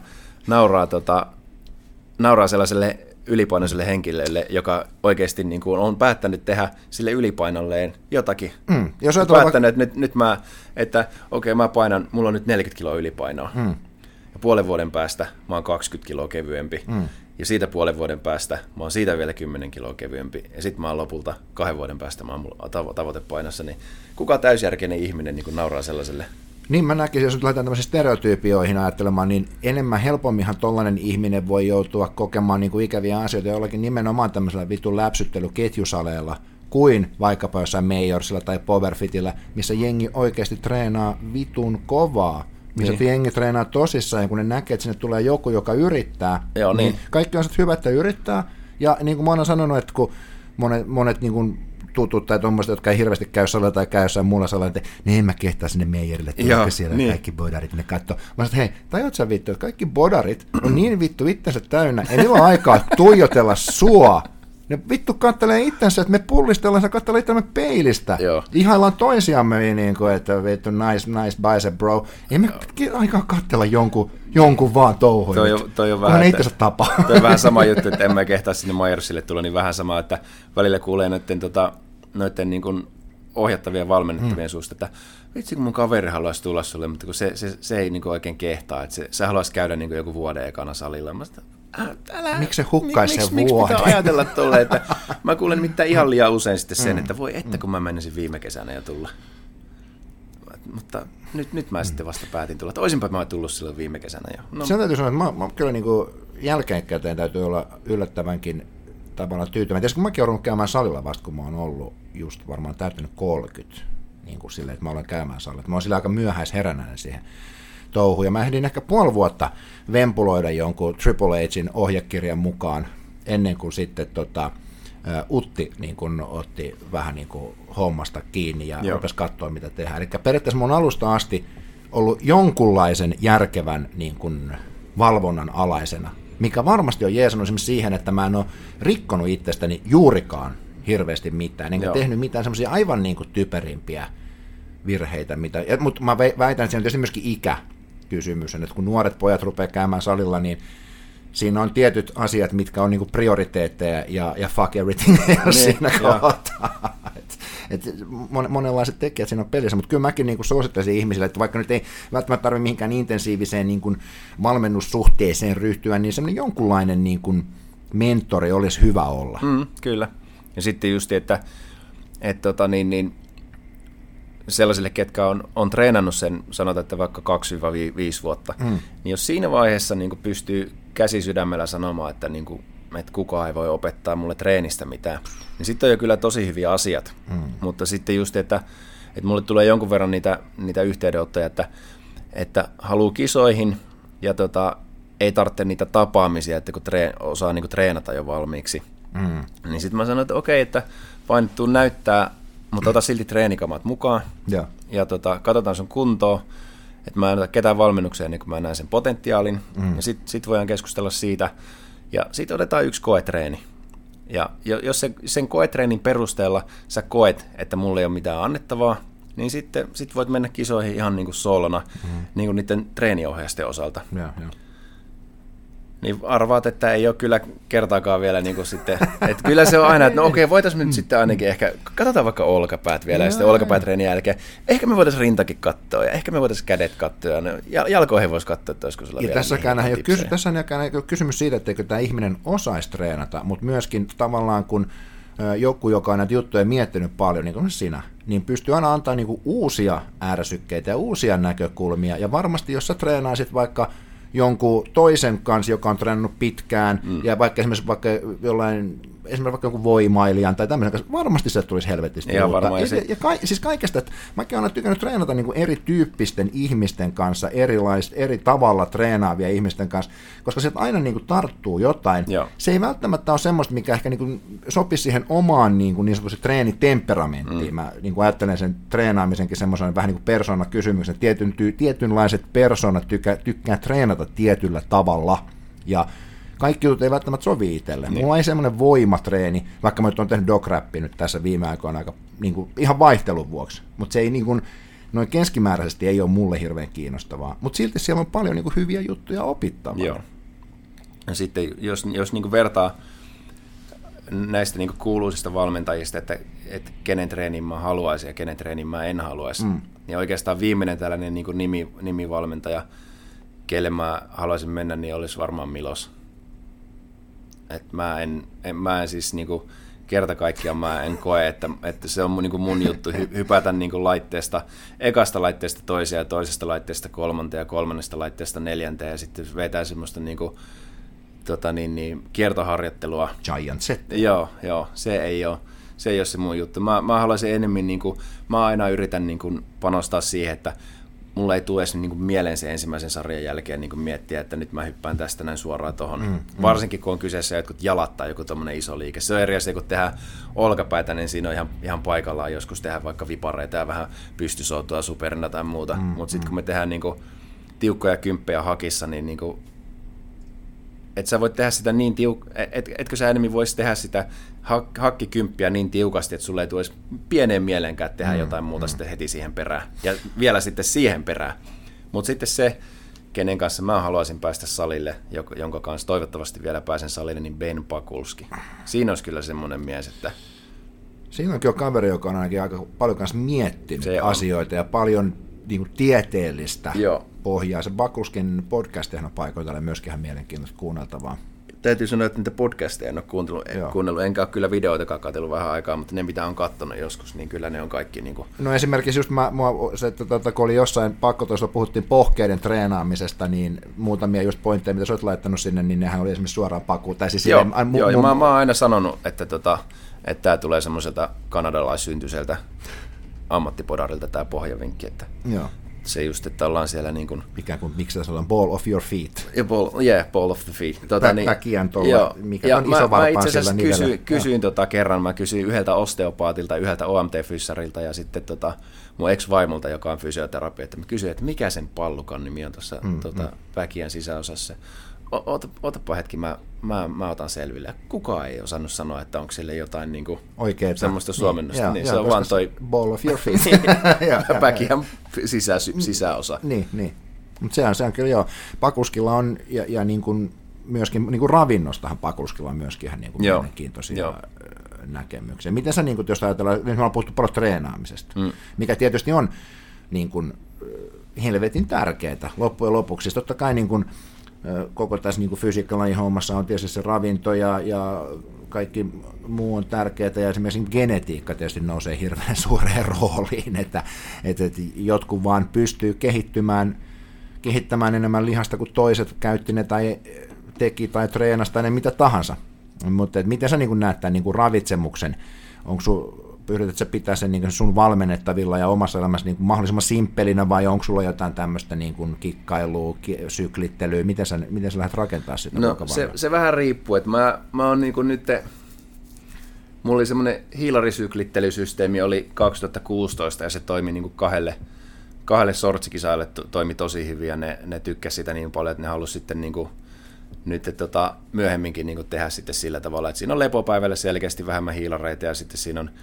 nauraa sellaiselle ylipainoiselle henkilölle, joka oikeasti niin kuin on päättänyt tehdä sille ylipainolleen jotakin. Jos on päättänyt, että okei, mä painan, mulla on nyt 40 kiloa ylipainoa. Ja puolen vuoden päästä mä oon 20 kiloa kevyempi. Ja siitä puolen vuoden päästä mä oon siitä vielä 10 kiloa kevyempi. Ja sitten mä oon lopulta 2 vuoden päästä mä oon tavoitepainossa. Niin kuka täysjärkinen ihminen niin kuin nauraa sellaiselle? Niin mä näkisin, jos nyt laitetaan tämmöisiin stereotyypioihin ajattelemaan, niin enemmän helpomminhan tollainen ihminen voi joutua kokemaan niin kuin ikäviä asioita jollakin nimenomaan tämmöisellä vitun läpsyttelyketjusaleilla kuin vaikkapa jossain Majorsilla tai Powerfitillä, missä jengi oikeasti treenaa vitun kovaa. Missä jengi treenaa tosissaan, ja kun ne näkee, että sinne tulee joku, joka yrittää, niin kaikki on sitten hyvä, että yrittää. Ja niin kuin mä oon sanonut, että kun monet niin kuin tutut tai tuommoiset, jotka ei hirveästi käy salilla tai käy jossain muulla salilla, niin en mä kehtaa sinne Meijerille, että siellä kaikki bodarit ne katsoo. Mä sanoin, hei, tajut sä vittu, että kaikki bodarit on niin vittu itsensä täynnä, ei niillä ole aikaa tuijotella sua. Ne vittu kattelee itsensä, että me pullistellaan, se kattelee itseämme peilistä. Joo. Ihaillaan toisiamme, niin kuin, että vittu nice bicep bro. Ei me aikaa katsella jonkun vaan touhuin. Toi on vähän, itsensä tapaa. Toi on vähän sama juttu, että en mä kehtaa sinne Majorsille tulla, niin vähän sama, että välillä kuulee noiden niin kuin ohjattavien valmennettavien suusta, että vitsi kun mun kaveri haluaisi tulla sulle, mutta kun se ei niin kuin oikein kehtaa, että se haluaisi käydä niin kuin joku vuoden ekana salilla. Miksi se hukkaisi sen vuoden? Miksi pitää ajatella tolleen, että mä kuulen mitään ihan liian usein sitten sen, että voi että kun mä menisin viime kesänä jo tulla. Mutta nyt mä sitten vasta päätin tulla, että olisinpä mä tullut silloin viime kesänä jo. No. Sen täytyy sanoa, että mä kyllä niin kuin jälkeenkäteen täytyy olla yllättävänkin tavallaan tyytyväinen. Tietysti kun mäkin olen käymään salilla vasta, kun mä oon ollut just varmaan täyttänyt 30, niin kuin silleen, että mä olen käymään salilla. Mä oon sillä aika myöhäisherännäinen siihen touhuun, ja mä ehdin ehkä puoli vuotta vempuloida jonkun Triple H:in ohjekirjan mukaan, ennen kuin sitten Utti niin kun otti vähän niin kuin hommasta kiinni ja rupesi katsoa, mitä tehdään. Eli periaatteessa mä oon alusta asti ollut jonkunlaisen järkevän niin kuin valvonnan alaisena, mikä varmasti on jeesannut esimerkiksi siihen, että mä en ole rikkonut itsestäni juurikaan hirveästi mitään, enkä tehnyt mitään semmoisia aivan niin kuin typerimpiä virheitä. Mutta mä väitän, että siinä on tietysti myöskin ikäkysymys, että kun nuoret pojat rupeaa käymään salilla, niin siinä on tietyt asiat, mitkä on niinku prioriteetteja ja fuck everything siinä kohtaa. Monenlaiset tekijät siinä on pelissä, mutta kyllä mäkin niinku suosittaisin ihmisille, että vaikka nyt ei välttämättä tarvitse mihinkään intensiiviseen niinku valmennussuhteeseen ryhtyä, niin semmoinen jonkunlainen niinku mentori olisi hyvä olla. Kyllä. Ja sitten just, että sellaisille, ketkä on treenannut sen, sanotaan, että vaikka 2-5 vuotta, niin jos siinä vaiheessa niin kuin pystyy käsi sydämellä sanomaan, että, niin kuin, että kukaan ei voi opettaa mulle treenistä mitään, niin sitten on jo kyllä tosi hyviä asiat. Mutta sitten just, että mulle tulee jonkun verran niitä yhteydenottoja, että haluaa kisoihin ja ei tarvitse niitä tapaamisia, että kun osaa niin kuin treenata jo valmiiksi. Niin sitten mä sanoin, että okei, että vain tuu näyttää, mutta ota silti treenikamat mukaan ja katsotaan sun kuntoa, että mä en ota ketään valmennukseen, niin kun mä näen sen potentiaalin, ja sit voidaan keskustella siitä, ja sitten otetaan yksi koetreeni. Ja jos sen koetreenin perusteella sä koet, että mulla ei ole mitään annettavaa, niin sitten voit mennä kisoihin ihan niin kuin soolona, niin kuin niiden treeniohjausten osalta. Niin arvaat, että ei ole kyllä kertaakaan vielä niin kuin sitten, että kyllä se on aina, että no okei, voitaisiin nyt sitten ainakin ehkä, katsotaan vaikka olkapäät vielä, ja sitten olkapäät-treenin jälkeen, ehkä me voitaisiin rintakin katsoa, ja ehkä me voitaisiin kädet katsoa, ja jalkoihin voisi katsoa, että olisiko sulla vielä tässäkään ei ole kysymys siitä, etteikö tämä ihminen osaisi treenata, mutta myöskin tavallaan kun joku, joka on näitä juttuja miettinyt paljon, niin kuin sinä, niin pystyy aina antaa niin kuin uusia ärsykkeitä ja uusia näkökulmia, ja varmasti jos sä treenaisit vaikka jonkun toisen kanssa, joka on treenannut pitkään, ja esimerkiksi vaikka jonkun voimailijan tai tämmöisen kanssa, varmasti se tulisi helvetisti uutta. Siis kaikesta, että mäkin olen tykännyt treenata niin kuin erityyppisten ihmisten kanssa, eri tavalla treenaavia ihmisten kanssa, koska sieltä aina niin kuin tarttuu jotain. Se ei välttämättä ole semmoista, mikä ehkä niin kuin sopisi siihen omaan niin sanotusti treenitemperamentiin. Mä niin kuin ajattelen sen treenaamisenkin semmoisen vähän niin kuin persoonakysymyksen, että tietynlaiset persoonat tykkää treenata tietyllä tavalla, ja kaikki jutut ei välttämättä sovi itselle. Mulla ei semmoinen voimatreeni, vaikka mä nyt olen tehnyt dog-rappia nyt tässä viime aikoina aika, niin kuin, ihan vaihtelun vuoksi, mutta se ei niin kuin, noin keskimääräisesti ei ole mulle hirveän kiinnostavaa, mutta silti siellä on paljon niin kuin hyviä juttuja opittavaa. Joo. Ja sitten jos niin kuin vertaa näistä niin kuin kuuluisista valmentajista, että kenen treenin mä haluaisin ja kenen treenin mä en haluaisi, niin oikeastaan viimeinen tällainen niin kuin nimivalmentaja, kelle mä haluaisin mennä, niin olisi varmaan Milos. Et mä en siis niinku kerta kaikkiaan mä en koe, että se on niinku mun juttu hypätä niinku ekasta laitteesta toiseen ja toisesta laitteesta kolmanteen ja kolmannesta laitteesta neljänteen ja sitten vetää semmoista niinku, kiertoharjoittelua. Giant set. Joo, se ei ole se mun juttu. Mä haluaisin enemmän, niinku, mä aina yritän niinku panostaa siihen, että mulla ei tule edes niin kuin mieleen se ensimmäisen sarjan jälkeen niin kuin miettiä, että nyt mä hyppään tästä näin suoraan tuohon. Varsinkin kun on kyseessä jotkut jalat tai joku tommoinen iso liike. Se on eri asia, kun tehdään olkapäitä, niin siinä on ihan paikallaan joskus tehdä vaikka vipareita ja vähän pystysoutua superina tai muuta. Mutta sitten kun me tehdään niin kuin tiukkoja kymppejä hakissa, niin kuin, et sä voit tehdä sitä niin etkö sä enemmän voisi tehdä sitä hakkikymppiä niin tiukasti, että sulle ei tulisi pieneen mieleenkään tehdä jotain muuta sitten heti siihen perään. Ja vielä sitten siihen perään. Mutta sitten se, kenen kanssa mä haluaisin päästä salille, jonka kanssa toivottavasti vielä pääsen salille, niin Ben Pakulski. Siinä olisi kyllä semmoinen mies, että... Siinä onkin jo kaveri, joka on ainakin aika paljon kanssa miettinyt asioita ja paljon niin kuin tieteellistä pohjaa. Se Pakulskin podcast-tehno paikoitelle myöskin ihan mielenkiintoista kuunneltavaa. täytyy sanoa, että niitä podcasteja en ole kuunnellut, enkä ole kyllä videoitakaan katsellut vähän aikaa, mutta ne mitä on katsonut joskus, niin kyllä ne on kaikki niin kuin... No esimerkiksi just kun oli jossain pakkotoisella puhuttiin pohkeiden treenaamisesta, niin muutamia just pointteja, mitä sä oot laittanut sinne, niin nehän oli esimerkiksi suoraan pakuun. Joo, mä oon aina sanonut, että tämä tulee semmoiselta kanadalaissyntyseltä ammattipodarilta tämä pohjavinkki, että joo. Se just, että ollaan siellä niin kuin... Ikään kuin, miksi tässä ollaan ball of your feet. Ball of the feet. Päkiän tuolla, mikä on iso varpaan siellä nivellä. Kysyin kerran, mä kysyin yhdeltä osteopaatilta, yhdeltä OMT-fyssarilta ja sitten mun ex-vaimolta, joka on fysioterapia, että mä kysyin, että mikä sen pallukan nimi on tuossa päkiän sisäosassa. Otapa hetki, mä otan selville. Kukaan ei osannut sanoa, että onko sille jotain niinku semmoista suomennosta. Niin, se on vaan toi ball of your feet. Päkiän sisäosa. Niin. Mutta se on kyllä joo. Pakulskilla on, ja niin kuin myöskin niin kuin ravinnostahan Pakulskilla on myöskin ihan niin kuin mielenkiintoisia näkemyksiä. Miten sä, niin kuin, jos ajatellaan, nyt me ollaan puhuttu paljon treenaamisesta, mikä tietysti on niin kuin, helvetin tärkeää loppujen lopuksi. Siis totta kai niin kuin, koko tässä niin fysiikkalajin hommassa on tietysti se ravinto ja kaikki muu on tärkeää, ja esimerkiksi genetiikka tietysti nousee hirveän suureen rooliin, että jotkut vaan pystyy kehittämään enemmän lihasta kuin toiset, käytti ne tai teki tai treenasi tai ne mitä tahansa. Mutta miten sä niin näet tämän niin ravitsemuksen? Yritätkö pitää sen niin sun valmennettavilla ja omassa elämässä niin mahdollisimman simppelinä, vai onko sulla jotain tämmöistä niin kikkailua, syklittelyä? Miten sä lähdet rakentamaan sitä? No, se vähän riippuu. Että mä oon niin nyt, mulla oli semmoinen hiilarisyklittelyysysteemi oli 2016 ja se toimi niin kahdelle sortsikisaille toimi tosi hyvin ja ne tykkäsi sitä niin paljon, että ne halusi sitten niin kuin, nyt myöhemminkin niin kuin tehdä sitten sillä tavalla, että siinä on lepopäivälle selkeästi vähemmän hiilareita ja sitten siinä on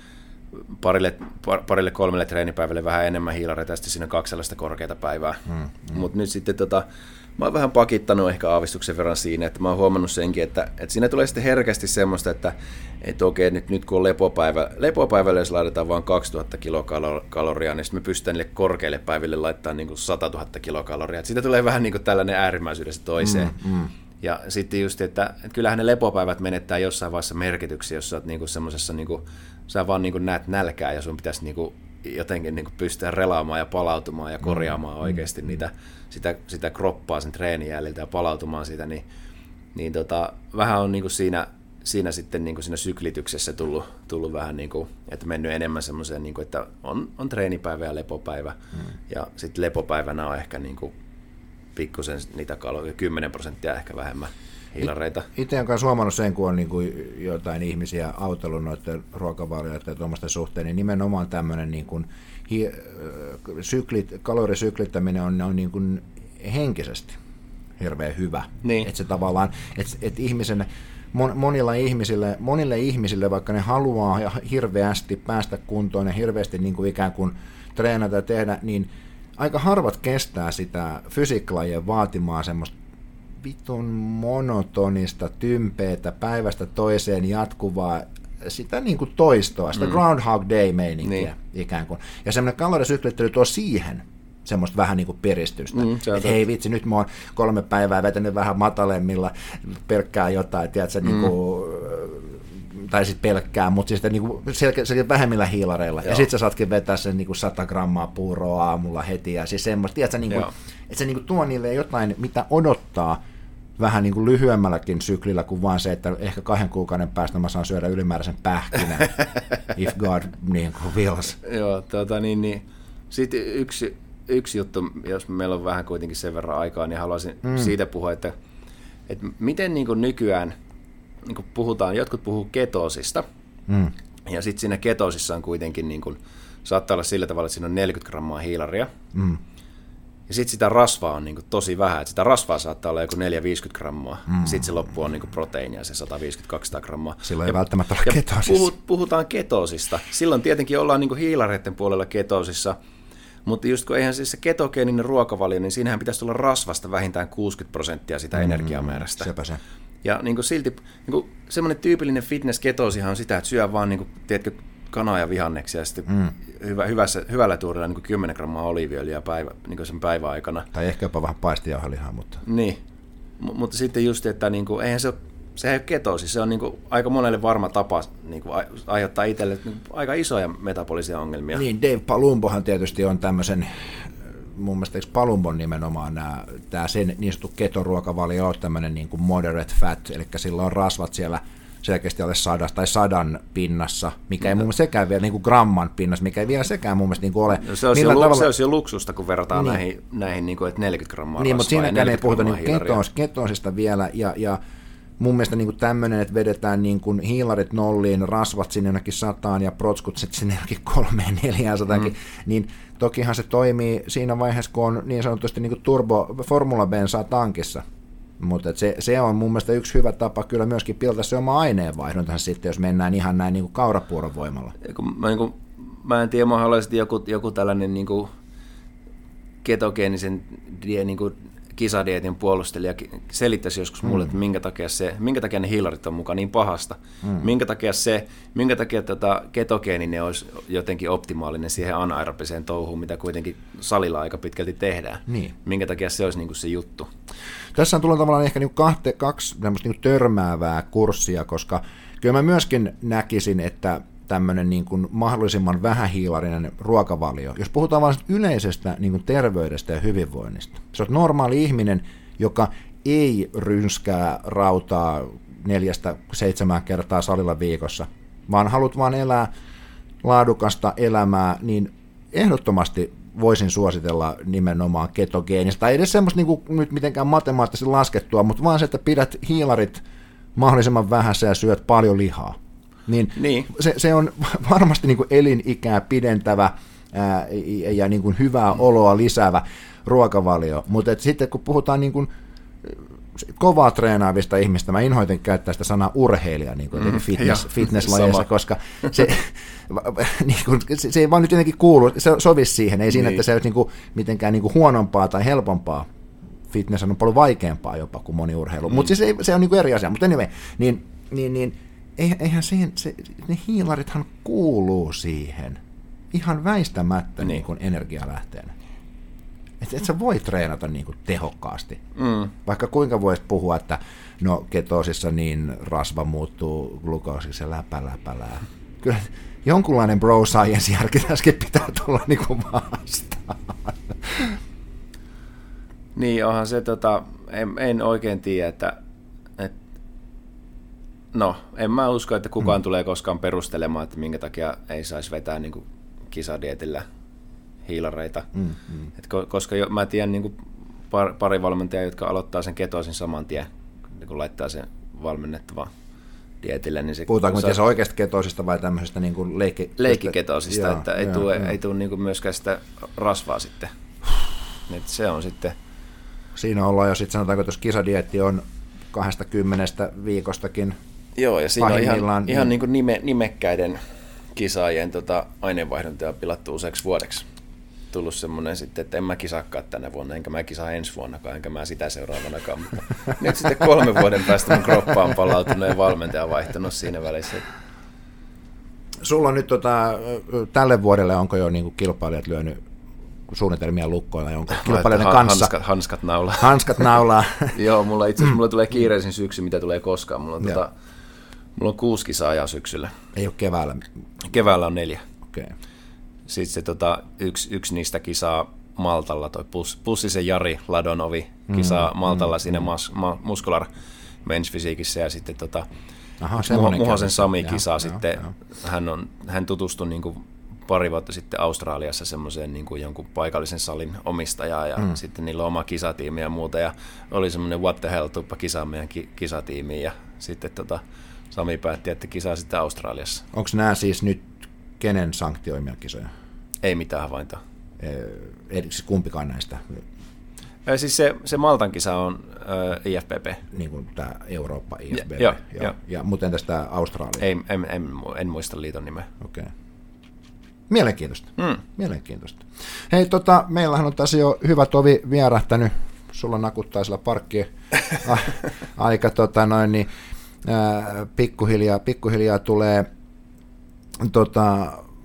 parille 3 treenipäivälle vähän enemmän hiilareita ja sitten siinä on 2 sellaista korkeata päivää. Mutta nyt sitten mä oon vähän pakittanut ehkä aavistuksen verran siinä, että mä oon huomannut senkin, että siinä tulee sitten herkästi semmoista, että okei, nyt kun on lepopäivälle, jos laitetaan vain 2000 kilokaloria, niin sitten me pystytään niille korkeille päiville laittamaan niin kuin 100 000 kilokaloria. Siitä tulee vähän niin kuin tällainen äärimmäisyydessä toiseen. Ja sitten just, että kyllähän ne lepopäivät menettää jossain vaiheessa merkityksiä, jos sä oot niinku semmoisessa, niinku, sä vaan niinku näet nälkää ja sun pitäisi niinku jotenkin niinku pystyä relaamaan ja palautumaan ja korjaamaan oikeasti sitä kroppaa sen treenin jäljiltä ja palautumaan siitä, niin vähän on niinku siinä sitten niinku siinä syklityksessä tullut vähän niinku, että mennyt enemmän semmoiseen, niinku, että on treenipäivä ja lepopäivä ja sitten lepopäivänä on ehkä niinku pikkusen niitä 10% ehkä vähemmän hiilareita. Itse olen kanssa huomannut sen, kun on niin kuin jotain ihmisiä autollut noiden ruokavalioiden ja tuommoisten suhteen, niin nimenomaan tämmöinen niin kuin kalorisyklittäminen on niin kuin henkisesti hirveän hyvä. Niin. Että se tavallaan, että monille ihmisille, vaikka ne haluaa hirveästi päästä kuntoon ja hirveästi niin kuin ikään kuin treenata ja tehdä, niin aika harvat kestää sitä fysiiklajien vaatimaa semmoista vitun monotonista, tympeätä, päivästä toiseen jatkuvaa, sitä niin kuin toistoa, sitä Groundhog Day-meininkiä ikään kuin. Ja semmoinen kalorisyklittely tuo siihen semmoista vähän niin kuin piristystä. Että hei vitsi, nyt mä oon 3 päivää vetänyt vähän matalemmilla, pelkkää jotain, tiedätkö, niin kuin, tai sitten pelkkää, mutta siis niinku selkeä vähemmillä hiilareilla. Joo. Ja sitten sä saatkin vetää sen niinku 100 grammaa puuroa aamulla heti. Ja siis semmoista, tiedätkö, niinku, että se niinku tuo niille jotain, mitä odottaa vähän niinku lyhyemmälläkin syklillä kuin vaan se, että ehkä 2 kuukauden päästä mä saan syödä ylimääräisen pähkinän, if God niinku wills. Joo, Sitten yksi juttu, jos meillä on vähän kuitenkin sen verran aikaa, niin haluaisin siitä puhua, että miten niinku nykyään niin kuin puhutaan, jotkut puhuu ketoosista, ja sitten siinä ketoosissa on kuitenkin, niin kuin, saattaa olla sillä tavalla, että siinä on 40 grammaa hiilaria, ja sitten sitä rasvaa on niin kuin tosi vähän, että sitä rasvaa saattaa olla joku 4-50 grammaa, sitten se loppu on niin kuin proteiinia, se 150-200 grammaa. Silloin ei välttämättä ole ketoosissa. Puhutaan ketoosista, silloin tietenkin ollaan niin kuin hiilareiden puolella ketoosissa, mutta just kun eihän siis se ketogeeninen ruokavalio, niin siinähän pitäisi tulla rasvasta vähintään 60% sitä energiamäärästä. Sepä se. Ja niin kuin silti niin kuin semmoinen tyypillinen fitness-ketoosihan on sitä, että syö vaan niin kuin, tiedätkö, kanaa ja vihanneksia ja sitten hyvällä tuurilla niin 10 grammaa oliiviöljyä niin sen päivän aikana. Tai ehkä jopa vähän paistijauhelihaa. Mutta... Niin, mutta sitten just, että niin kuin, eihän se ole se ei ole ketoosi, se on niin kuin aika monelle varma tapa niin kuin aiheuttaa itselle niin aika isoja metabolisia ongelmia. Niin, Dave Palumbohan tietysti on tämmöisen, mun mielestä eikö Palumbon nimenomaan tämä sen niin sanottu ketoruokavalio on tämmöinen niin kuin moderate fat, eli sillä on rasvat siellä selkeästi alle 100 tai 100 pinnassa, mikä ei mun mielestä sekään vielä niin kuin gramman pinnassa, mikä ei vielä sekään mun mielestä niin kuin ole. No se olisi jo luksusta, kun verrataan näihin niin kuin, että 40 grammaa niin, rasvaa. Mutta siinäkään ei puhuta niin ketoosista vielä, ja mun mielestä niin kuin tämmöinen, että vedetään niin kuin hiilarit nolliin, rasvat sinne jonnekin 100 ja protskut sinne jonnekin 300-400, niin tokihan se toimii siinä vaiheessa, kun on niin sanotusti niin kuin turbo-formula-bensaa tankissa. Mutta se on mun mielestä yksi hyvä tapa kyllä myöskin pilata se oma aineenvaihduntansa sitten, jos mennään ihan näin niin kuin kaurapuuron voimalla. Mä en tiedä, mahdollisesti joku tällainen niin kuin ketogeenisen niin kuin kisadietin puolustelija selittäisi joskus mulle, että minkä takia ne hiilarit on mukaan niin pahasta. Minkä takia ketogeeninen olisi jotenkin optimaalinen siihen anaerobiseen touhuun, mitä kuitenkin salilla aika pitkälti tehdään. Niin. Minkä takia se olisi niin kuin se juttu. Tässä on tullut tavallaan ehkä niin kaksi niin törmäävää kurssia, koska kyllä mä myöskin näkisin, että tämmöinen niin kuin mahdollisimman vähähiilarinen ruokavalio, jos puhutaan vain yleisestä niin kuin terveydestä ja hyvinvoinnista. Se on normaali ihminen, joka ei rynskää rautaa 4-7 kertaa salilla viikossa, vaan haluat vaan elää laadukasta elämää, niin ehdottomasti voisin suositella nimenomaan ketogeenistä, tai edes semmoista niin kuin nyt mitenkään matemaattisesti laskettua, mutta vaan se, että pidät hiilarit mahdollisimman vähässä ja syöt paljon lihaa. Niin. Se on varmasti niin kuin elinikää pidentävä ja niin kuin hyvää oloa lisäävä ruokavalio, mutta sitten kun puhutaan niin kuin kovaa treenaavista ihmistä, mä inhoiten käyttää sitä sanaa urheilija niin kuin fitnesslajeissa, koska niin kuin, se ei vaan nyt jotenkin kuulu, se sovisi siihen, ei siinä, että se olisi niin kuin mitenkään niin kuin huonompaa tai helpompaa. Fitness on paljon vaikeampaa jopa kuin moni urheilu, mutta siis se on niin kuin eri asia, mutta anyway, niin eihän siihen, ne hiilarithan kuuluu siihen ihan väistämättä niin kuin energialähteenä. Et sä voi treenata niin kuin tehokkaasti. Vaikka kuinka voisit puhua, että no ketoosissa niin rasva muuttuu glukoosiksi ja läpälää. Kyllä jonkunlainen bro science järki tässäkin pitää tulla niin kuin vastaan. Niin, onhan se, en oikein tiedä, että no, en mä usko, että kukaan tulee koskaan perustelemaan, että minkä takia ei saisi vetää niin kuin kisadietillä hiilareita. Koska mä tiedän niin kuin pari valmentajaa, jotka aloittaa sen ketoosin saman tien, kun laittaa sen valmennettava dietille. Niin puhutaanko se oikeasta ketoosista vai tämmöisestä niin kuin leikkiketoosista, että ei tule niin kuin myöskään sitä rasvaa sitten. Että se on sitten. Siinä ollaan jo sitten sanotaanko, että jos kisadieetti on 20 viikostakin. Joo, ja siinä on ihan niin kuin nimekkäiden kisaajien aineenvaihduntaa pilattu useaksi vuodeksi. Tullut semmoinen sitten, että en mä kisaakaan tänä vuonna, enkä mä kisaa ensi vuonnakaan, enkä mä sitä seuraavanakaan. Mutta nyt sitten 3 vuoden päästä mun kroppa on palautunut ja valmentaja vaihtunut siinä välissä. Sulla on nyt tälle vuodelle, onko jo niin kuin kilpailijat lyönyt suunnitelmia lukkoilla, jonka kilpailijoiden kanssa. Hanskat naulaa. Hanskat naulaa. Joo, mulla tulee kiireisin syksy, mitä tulee koskaan. Mulla on 6 kisaajaa syksyllä. Ei ole keväällä? Keväällä on 4. Okay. Sitten se yksi niistä kisaa Maltalla, toi Pussisen Jari Ladonovi kisaa Maltalla siinä Muscular Men's Physiqueissä ja sitten Muhosen Sami kisaa sitten. Hän tutustui niin kuin pari vuotta sitten Australiassa semmoiseen niin kuin jonkun paikallisen salin omistajaan ja sitten niillä on oma kisatiimi ja muuta ja oli semmoinen what the hell, tuppa kisaa meidän kisatiimiin ja sitten Sami päätti, että kisaa sitten Australiassa. Onko nämä siis nyt kenen sanktioimia kisoja? Ei mitään havaintoa. Siis kumpikaan näistä? Siis se Maltan kisa on IFBB. Niin kuin tämä Eurooppa IFBB. Joo. Ja mutta entäs tämä Australia? En muista liiton nimeä. Okei. Mielenkiintoista. Mielenkiintoista. Hei, meillähän on tässä jo hyvä tovi vierähtänyt. Sulla nakuttaa sillä parkkien aika pikkuhiljaa tulee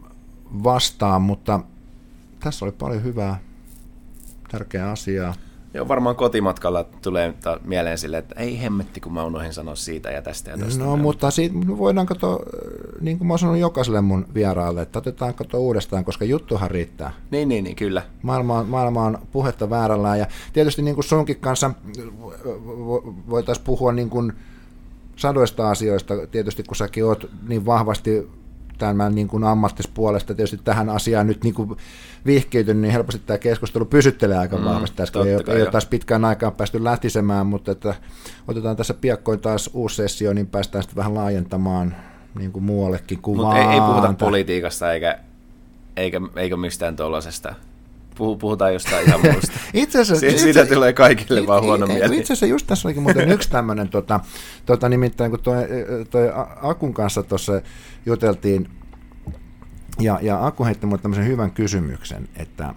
vastaan, mutta tässä oli paljon hyvää, tärkeää asiaa. Joo, varmaan kotimatkalla tulee mieleen silleen, että ei hemmetti, kun mä unohdin sanoa siitä ja tästä ja tästä. No, mutta siitä voidaan niin kuin mä oon sanonut jokaiselle mun vieraalle, että otetaan uudestaan, koska juttuhan riittää. Niin, kyllä. Maailma on puhetta väärällään, ja tietysti niin kuin sunkin kanssa voitaisiin puhua niin kuin sadoista asioista, tietysti kun säkin oot niin vahvasti tämän niin kuin ammattispuolesta tietysti tähän asiaan nyt niin kuin vihkiytynyt, niin helposti tämä keskustelu pysyttelee aika vahvasti. Tässä ei ole taas pitkään aikaan päästy lähtisemään, mutta että otetaan tässä piakkoin taas uusi sessio, niin päästään sitten vähän laajentamaan niin kuin muuallekin kuin vaan. Mutta ei puhuta politiikasta eikä mistään tuollaisesta. Puhutaan jostain ihan muusta. Siitä tulee kaikille vaan huono mieli. Itse asiassa just tässä olikin muuten yksi tämmöinen, nimittäin kun toi Akun kanssa tuossa juteltiin, ja Aku heitti mulle tämmöisen hyvän kysymyksen, että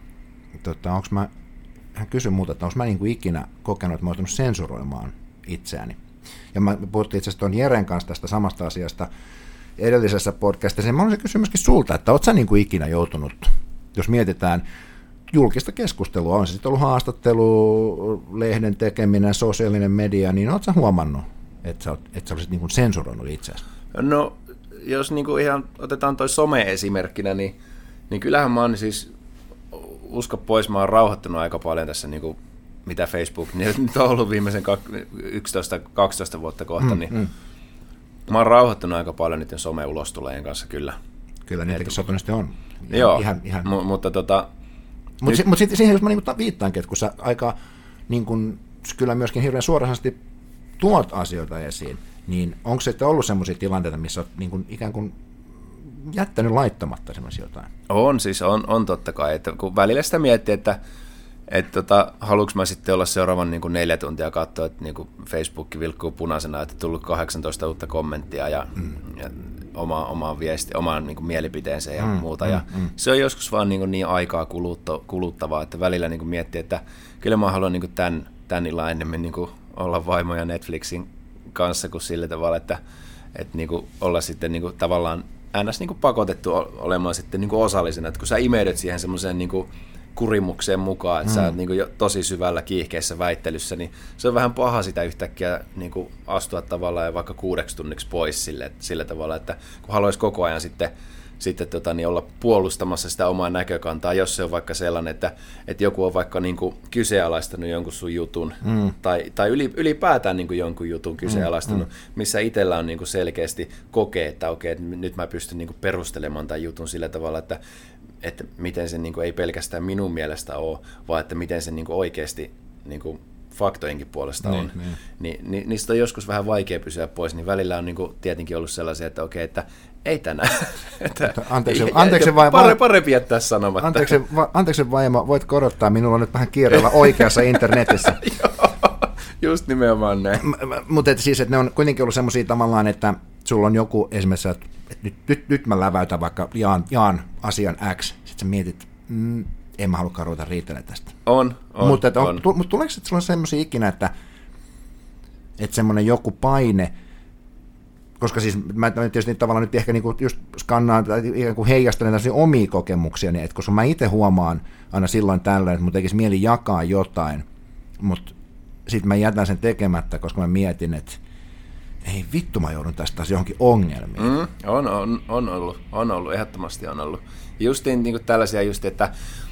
hän kysyi multa, että onko mä niinku ikinä kokenut, että mä oon joutunut sensuroimaan itseäni. Ja mä puhuttiin itse asiassa tuon Jeren kanssa tästä samasta asiasta edellisessä podcastissa, ja mä haluaisin kysyä myöskin sulta, että oot sä niinku ikinä joutunut, jos mietitään julkista keskustelua, on se sitten ollut haastattelu, lehden tekeminen, sosiaalinen media, niin ootko sä huomannut, että sä olisit niin sensuroinut itseäsi? No, jos niin ihan otetaan toi some-esimerkkinä, niin kyllähän mä oon siis, usko pois, mä oon rauhoittunut aika paljon tässä, niin mitä Facebook nyt on ollut viimeisen 11-12 vuotta kohta, niin mä oon rauhoittunut aika paljon niiden some-ulostuleen kanssa, kyllä. Kyllä, niitäkin sopimusti on. Joo, mutta Mutta sitten siihen, jos mä niinku viittaankin, että kun sä aika niin kun, kyllä myöskin hirveän suorasti tuot asioita esiin, niin onko se ollut sellaisia tilanteita, missä olet niin kun ikään kuin jättänyt laittamatta esimerkiksi jotain? On totta kai, että kun välillä sitä miettii, että haluanko mä sitten olla seuraavan niin 4 tuntia katsoa, että niin Facebook vilkkuu punaisena, että tullut 18 uutta kommenttia ja omaan viesti, omaan niin mielipiteensä ja muuta. Ja se on joskus vaan niin aikaa kuluttavaa, että välillä niin miettii, että kyllä mä haluan niin tämän illan ennemmin niin olla vaimo ja Netflixin kanssa kuin sillä tavalla, että niin olla sitten niin tavallaan ns. Niin pakotettu olemaan sitten niin osallisena, että kun sä imeydet siihen semmoiseen niin kurimukseen mukaan, että sä oot niin jo tosi syvällä kiihkeessä väittelyssä, niin se on vähän paha sitä yhtäkkiä niin astua tavallaan ja vaikka 6 tunniksi pois sillä tavalla, että kun haluaisi koko ajan sitten olla puolustamassa sitä omaa näkökantaa, jos se on vaikka sellainen, että joku on vaikka niin kuin kyseenalaistanut jonkun sun jutun, tai ylipäätään niin kuin jonkun jutun kyseenalaistanut, missä itsellä on niin kuin selkeästi kokee, että okei, että nyt mä pystyn niin kuin perustelemaan tämän jutun sillä tavalla, että miten se niin kuin ei pelkästään minun mielestä ole, vaan että miten se niin kuin oikeasti niin kuin faktojenkin puolesta on. Niin niistä on joskus vähän vaikea pysyä pois, niin välillä on niin kuin tietenkin ollut sellaisia, että okei, että ei tänään. Parempi jättää sanomatta. Anteeksi vaimo, voit korottaa, minulla on nyt vähän kiireellä oikeassa internetissä. Joo, just nimenomaan näin. Mutta siis, että ne on kuitenkin ollut semmoisia tavallaan, että sulla on joku esimerkiksi, että nyt mä läväytän vaikka jaan asian X, sitten sä mietit, en mä halukaan ruveta riitelemään tästä. Mutta tuleeko sulla semmoisia ikinä, että semmoinen joku paine, koska siis mä tietysti tavallaan nyt ehkä niinku just skannaan tai ikään kuin heijastelen tällaisia omia kokemuksia, niin että koska mä itse huomaan aina silloin tällöin, että mun tekisi mieli jakaa jotain, mutta sitten mä jätän sen tekemättä, koska mä mietin, että ei vittu, mä joudun tästä taas johonkin ongelmiin. On ollut, ehdottomasti on ollut. Justiin niin kuin tällaisia just, että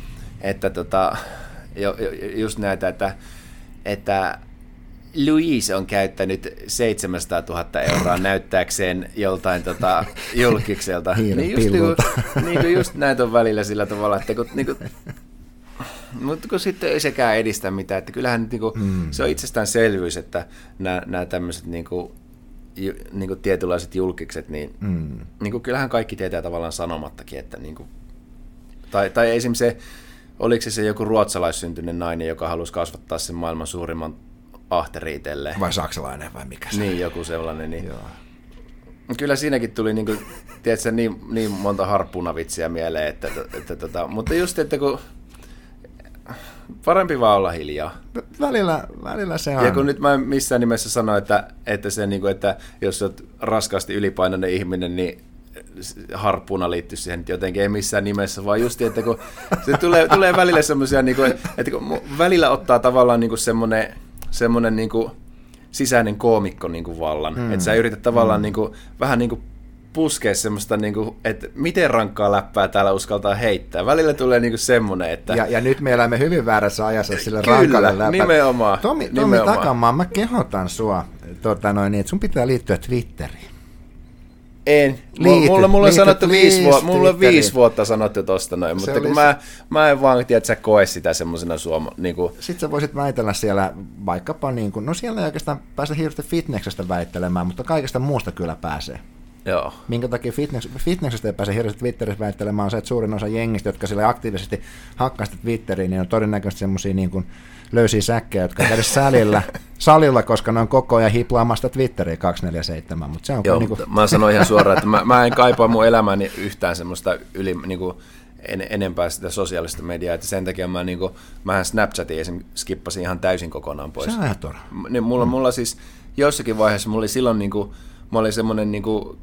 just näitä, että Louise on käyttänyt 700 000 euroa näyttääkseen joltain julkikselta. Niin just näitä on välillä sillä tavalla, että mutta kun sitten ei sekään edistä mitään, että kyllähän se on itsestäänselvyys, että nämä tämmöiset tietynlaiset julkikset, niin kyllähän kaikki tietää tavallaan sanomattakin, että tai esimerkiksi se, oliko se joku ruotsalaissyntyinen nainen, joka halusi kasvattaa sen maailman suurimman ahteriitelleen. Vai saksalainen vai mikä se? Niin, joku sellainen. Niin. Joo. Kyllä siinäkin tuli tiedätkö, niin monta harppunavitsiä mieleen, mutta just, että kun parempi vaan olla hiljaa. Välillä se on. Ja kun nyt mä en missään nimessä sano, että jos olet raskaasti ylipainoinen ihminen, niin harppuuna liittyy siihen nyt jotenkin, ei missään nimessä, vaan just, että kun se tulee välillä semmoisia, niin kuin, että kun välillä ottaa tavallaan niin kuin semmoinen niin kuin sisäinen koomikko niin kuin vallan, että sä yrität tavallaan niin kuin, vähän niin kuin puskea semmoista, niin kuin, että miten rankkaa läppää täällä uskaltaa heittää. Välillä tulee niin kuin semmoinen, että... Ja nyt me elämme hyvin väärässä ajassa sille rankalle läppää. Nimenomaan. Tommi Takamaa, mä kehotan sua, että sun pitää liittyä Twitteriin. En. Mulla on sanottu 5 vuotta sanottu tosta noin, mutta kun mä en vaan tiedä, että sä koe sitä semmoisena niinku... Sitten sä voisit väitellä siellä vaikkapa, niin kuin, no siellä ei oikeastaan pääse hirveästi fitneksestä väittelemään, mutta kaikesta muusta kyllä pääsee. Joo. Minkä takia fitneksestä ei pääse hirveästi Twitterissä väittelemään on se, että suurin osa jengistä, jotka sille aktiivisesti hakkaa sitä Twitteriin, niin on todennäköisesti semmoisia niin kuin löysiä säkkejä, jotka käydä salilla, koska ne on koko ajan hiplaamasta Twitteriä 247. Mutta se on joo, niin kuin... mä sanoin ihan suoraan, että mä en kaipaa mun elämääni yhtään semmoista niin kuin enempää sitä sosiaalista mediaa, että sen takia mähän Snapchatin esimerkiksi skippasin ihan täysin kokonaan pois. Se on ihan turha. Mulla siis jossakin vaiheessa, mulla oli silloin niin kuin, mä olin semmoinen niin kuin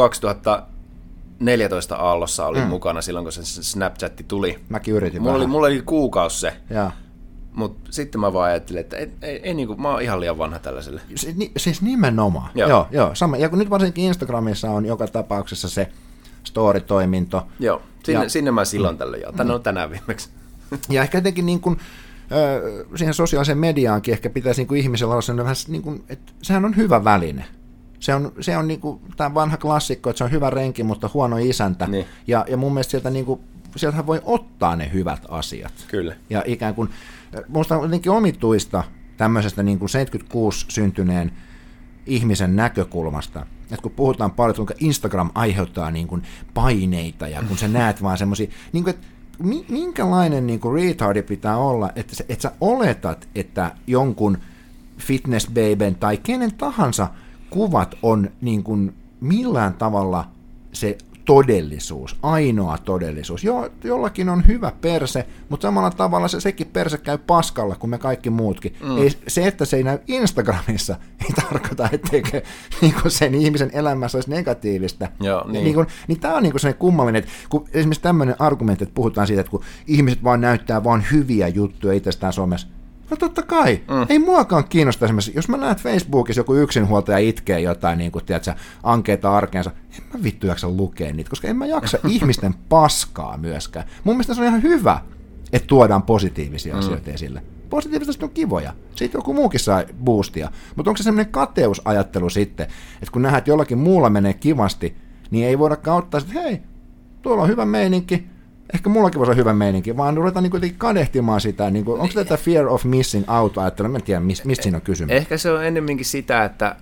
2014 aallossa olin mukana silloin, kun se Snapchatti tuli. Mäkin yritin mulla oli kuukausi se. Ja. Mutta sitten mä vaan ajattelin, että ei niinku, mä oon ihan liian vanha tällaiselle. Siis nimenomaan. Joo, sama. Ja kun nyt varsinkin Instagramissa on joka tapauksessa se story-toiminto. Joo, sinne mä silloin tällöin jaan. Tänne on tänään viimeksi. Ja ehkä jotenkin niin kuin, siihen sosiaaliseen mediaankin ehkä pitäisi niin kuin ihmisellä olla sellainen vähän, niin kuin, että sehän on hyvä väline. Se on niin kuin tämä vanha klassikko, että se on hyvä renki, mutta huono isäntä. Niin. Ja mun mielestä sieltä niin kuin, sieltähän voi ottaa ne hyvät asiat. Kyllä. Ja ikään kuin, minusta on jotenkin omituista tämmöisestä niin kuin 76 syntyneen ihmisen näkökulmasta, että kun puhutaan paljon, kuinka Instagram aiheuttaa niin kuin paineita, ja kun sä näet vaan semmoisia, niin kuin, että minkälainen niin kuin retardi pitää olla, että sä oletat, että jonkun fitnessbaben tai kenen tahansa kuvat on niin kuin millään tavalla se todellisuus, ainoa todellisuus. Jollakin on hyvä perse, mutta samalla tavalla sekin perse käy paskalla kuin me kaikki muutkin. Se, että se ei näy Instagramissa, ei tarkoita, etteikö niin sen ihmisen elämässä olisi negatiivista. Joo, niin tämä on niin sellainen kummallinen, että kun esimerkiksi tämmöinen argumentti, että puhutaan siitä, että kun ihmiset vaan näyttää vaan hyviä juttuja itsestään somessa. No totta kai. Ei muakaan kiinnosta esimerkiksi, jos mä näen Facebookissa joku yksinhuoltaja itkee jotain niin kuin, tiedätkö, ankeita arkeensa, en mä vittu jaksa lukea niitä, koska en mä jaksa ihmisten paskaa myöskään. Mun mielestä se on ihan hyvä, että tuodaan positiivisia asioita esille. Positiivisesti on kivoja. Siitä joku muukin saa boostia. Mutta onko se semmoinen kateusajattelu sitten, että kun nähdään, että jollakin muulla menee kivasti, niin ei voida ottaa, että hei, tuolla on hyvä meininki, ehkä mullakin voisi olla hyvä meininki, vaan ruvetaan niin kadehtimaan sitä. Niin kuin, onko tätä fear of missing out -ajattelua? Mä en tiedä, mistä siinä on kysymys. Ehkä se on ennemminkin sitä, että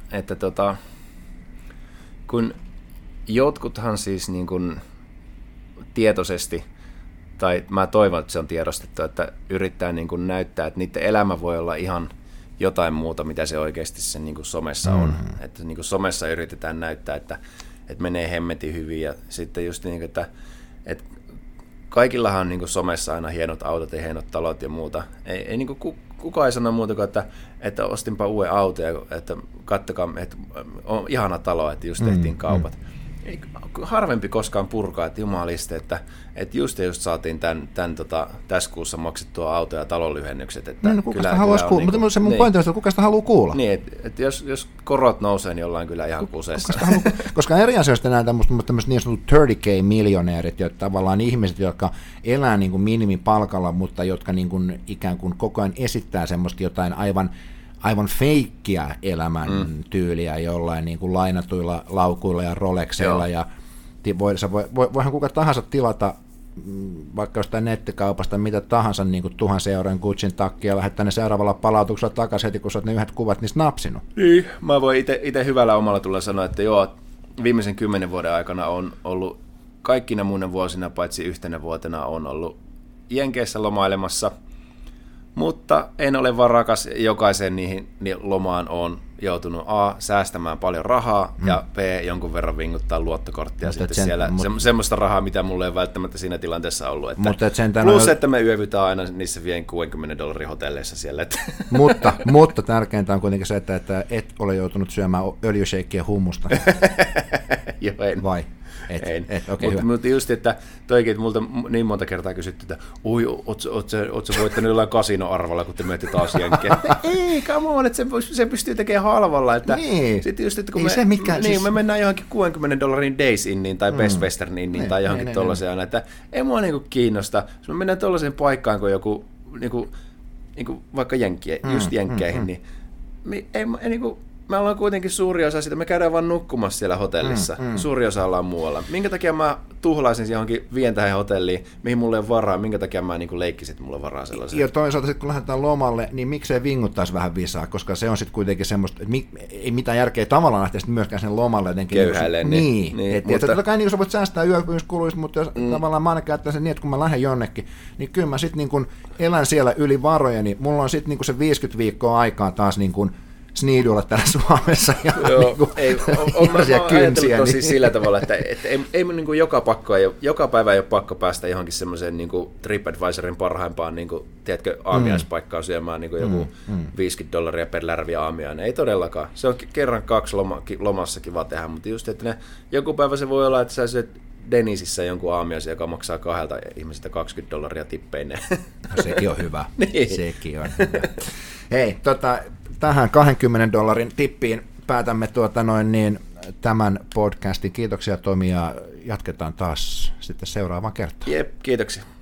kun jotkuthan siis niin kuin tietoisesti, tai mä toivon, että se on tiedostettu, että yrittää niin kuin näyttää, että niiden elämä voi olla ihan jotain muuta, mitä se oikeasti se niin kuin somessa on. Että niin kuin somessa yritetään näyttää, että menee hemmetin hyvin, ja sitten just niin kuin, että kaikillahan on niin kuin somessa aina hienot autot ja hienot talot ja muuta. Ei niin kuin kukaan ei sano muuta kuin, että ostinpa uuden auton ja että kattokaa, että on ihana talo, että just tehtiin kaupat. Ei harvempi koskaan purkaa, että jumaliste, että just saatiin tässä kuussa maksettua auto- ja talonlyhennykset. Että no, kuka sitä haluaisi kuulla? Niin, mutta se mun pointti on, että kuka sitä haluaa kuulla? Niin, että jos korot nousee, niin ollaan kyllä ihan kuseessa. Koska eri asioista näen tämmöiset niin sanotut 30K-miljonäärit, jotka tavallaan ihmiset, jotka elää niin kuin minimipalkalla, mutta jotka niin kuin ikään kuin koko ajan esittää semmoista jotain aivan feikkiä elämän tyyliä jollain niin kuin lainatuilla laukuilla ja Rolexeilla. Ja voihan kuka tahansa tilata vaikka jostain nettikaupasta mitä tahansa niin kuin 1 000 euron Gucciin takkia ja lähettää ne seuraavalla palautuksella takaisin heti, kun sä oot ne yhdet kuvat niistä napsinut. Niin, mä voin itse hyvällä omalla tulla sanoa, että joo, viimeisen 10 vuoden aikana on ollut kaikkina muina vuosina, paitsi yhtenä vuotena on ollut Jenkeissä lomailemassa, mutta en ole vaan rakas jokaisen niihin lomaan on joutunut A, säästämään paljon rahaa ja B, jonkun verran vinguttaa luottokorttia mutta sitten siellä semmoista rahaa, mitä mulla ei välttämättä siinä tilanteessa ollut. Että plus, että me yövytään aina niissä $60 hotelleissa siellä. mutta tärkeintä on kuitenkin se, että et ole joutunut syömään öljysheikkien hummusta. Joo, en. Vai? Okay, mutta just, että toikin, että multa niin monta kertaa kysytty, että oi, oot sä voittanut jollain kasinoarvalla, kun te menette taas jenkkeen. Ei, come on, että se pystyy tekemään halvalla. Että niin. Sitten just, että kun me mennään johonkin $60 Days Inniin tai Best Western Inniin tai johonkin tollaiseen, että ei mua niinku kiinnosta. Jos me mennään tollaiseen paikkaan kuin joku, niinku vaikka jenkkeihin, niin me ollaan kuitenkin suuri osa sitä, me käydään vaan nukkumassa siellä hotellissa. Suuri osa ollaan muualla. Minkä takia mä tuhlaisin johonkin vientähän hotelliin, mihin mulla ei ole varaa, minkä takia mä niin leikkisin, että mulla on varaa sellaiseen. Ja toisaalta sitten kun lähdetään lomalle, niin miksei vinguttaisi vähän visaa, koska se on sitten kuitenkin semmoista, että ei mitään järkeä tavallaan lähteä sitten myöskään sen lomalle jotenkin. Köyhäilleen. Niin. Totta kai niin sä voit säästää yöpymiskuluista, mutta jos tavallaan mä aina käyttäisin sen niin, että kun mä lähden jonnekin, niin kyllä mä sitten niin kun elän siellä yli varoja, niin mulla on sitten niin se 50 viikkoa aikaa taas niin kun sniidulla täällä Suomessa ja kynsiä. Tosi niin. Sillä tavalla, että ei niin joka päivä ei ole pakko päästä johonkin semmoiseen niin TripAdvisorin parhaimpaan niin kuin, tiedätkö, aamiaispaikkaan syömään niin joku $50 per lärvi aamiainen. Ei todellakaan. Se on kerran 2 lomassa kiva tehdä, mutta just, että joku päivä se voi olla, että sä syöt Denisissä jonkun aamiaisen, joka maksaa 2 ihmisiltä $20 tippeineen. No, sekin on hyvä. Niin. Sekin on hyvä. Hei, tähän $20 tippiin päätämme tämän podcastin. Kiitoksia Tomi ja jatketaan taas sitten seuraavaan kertaan. Jep, kiitoksia.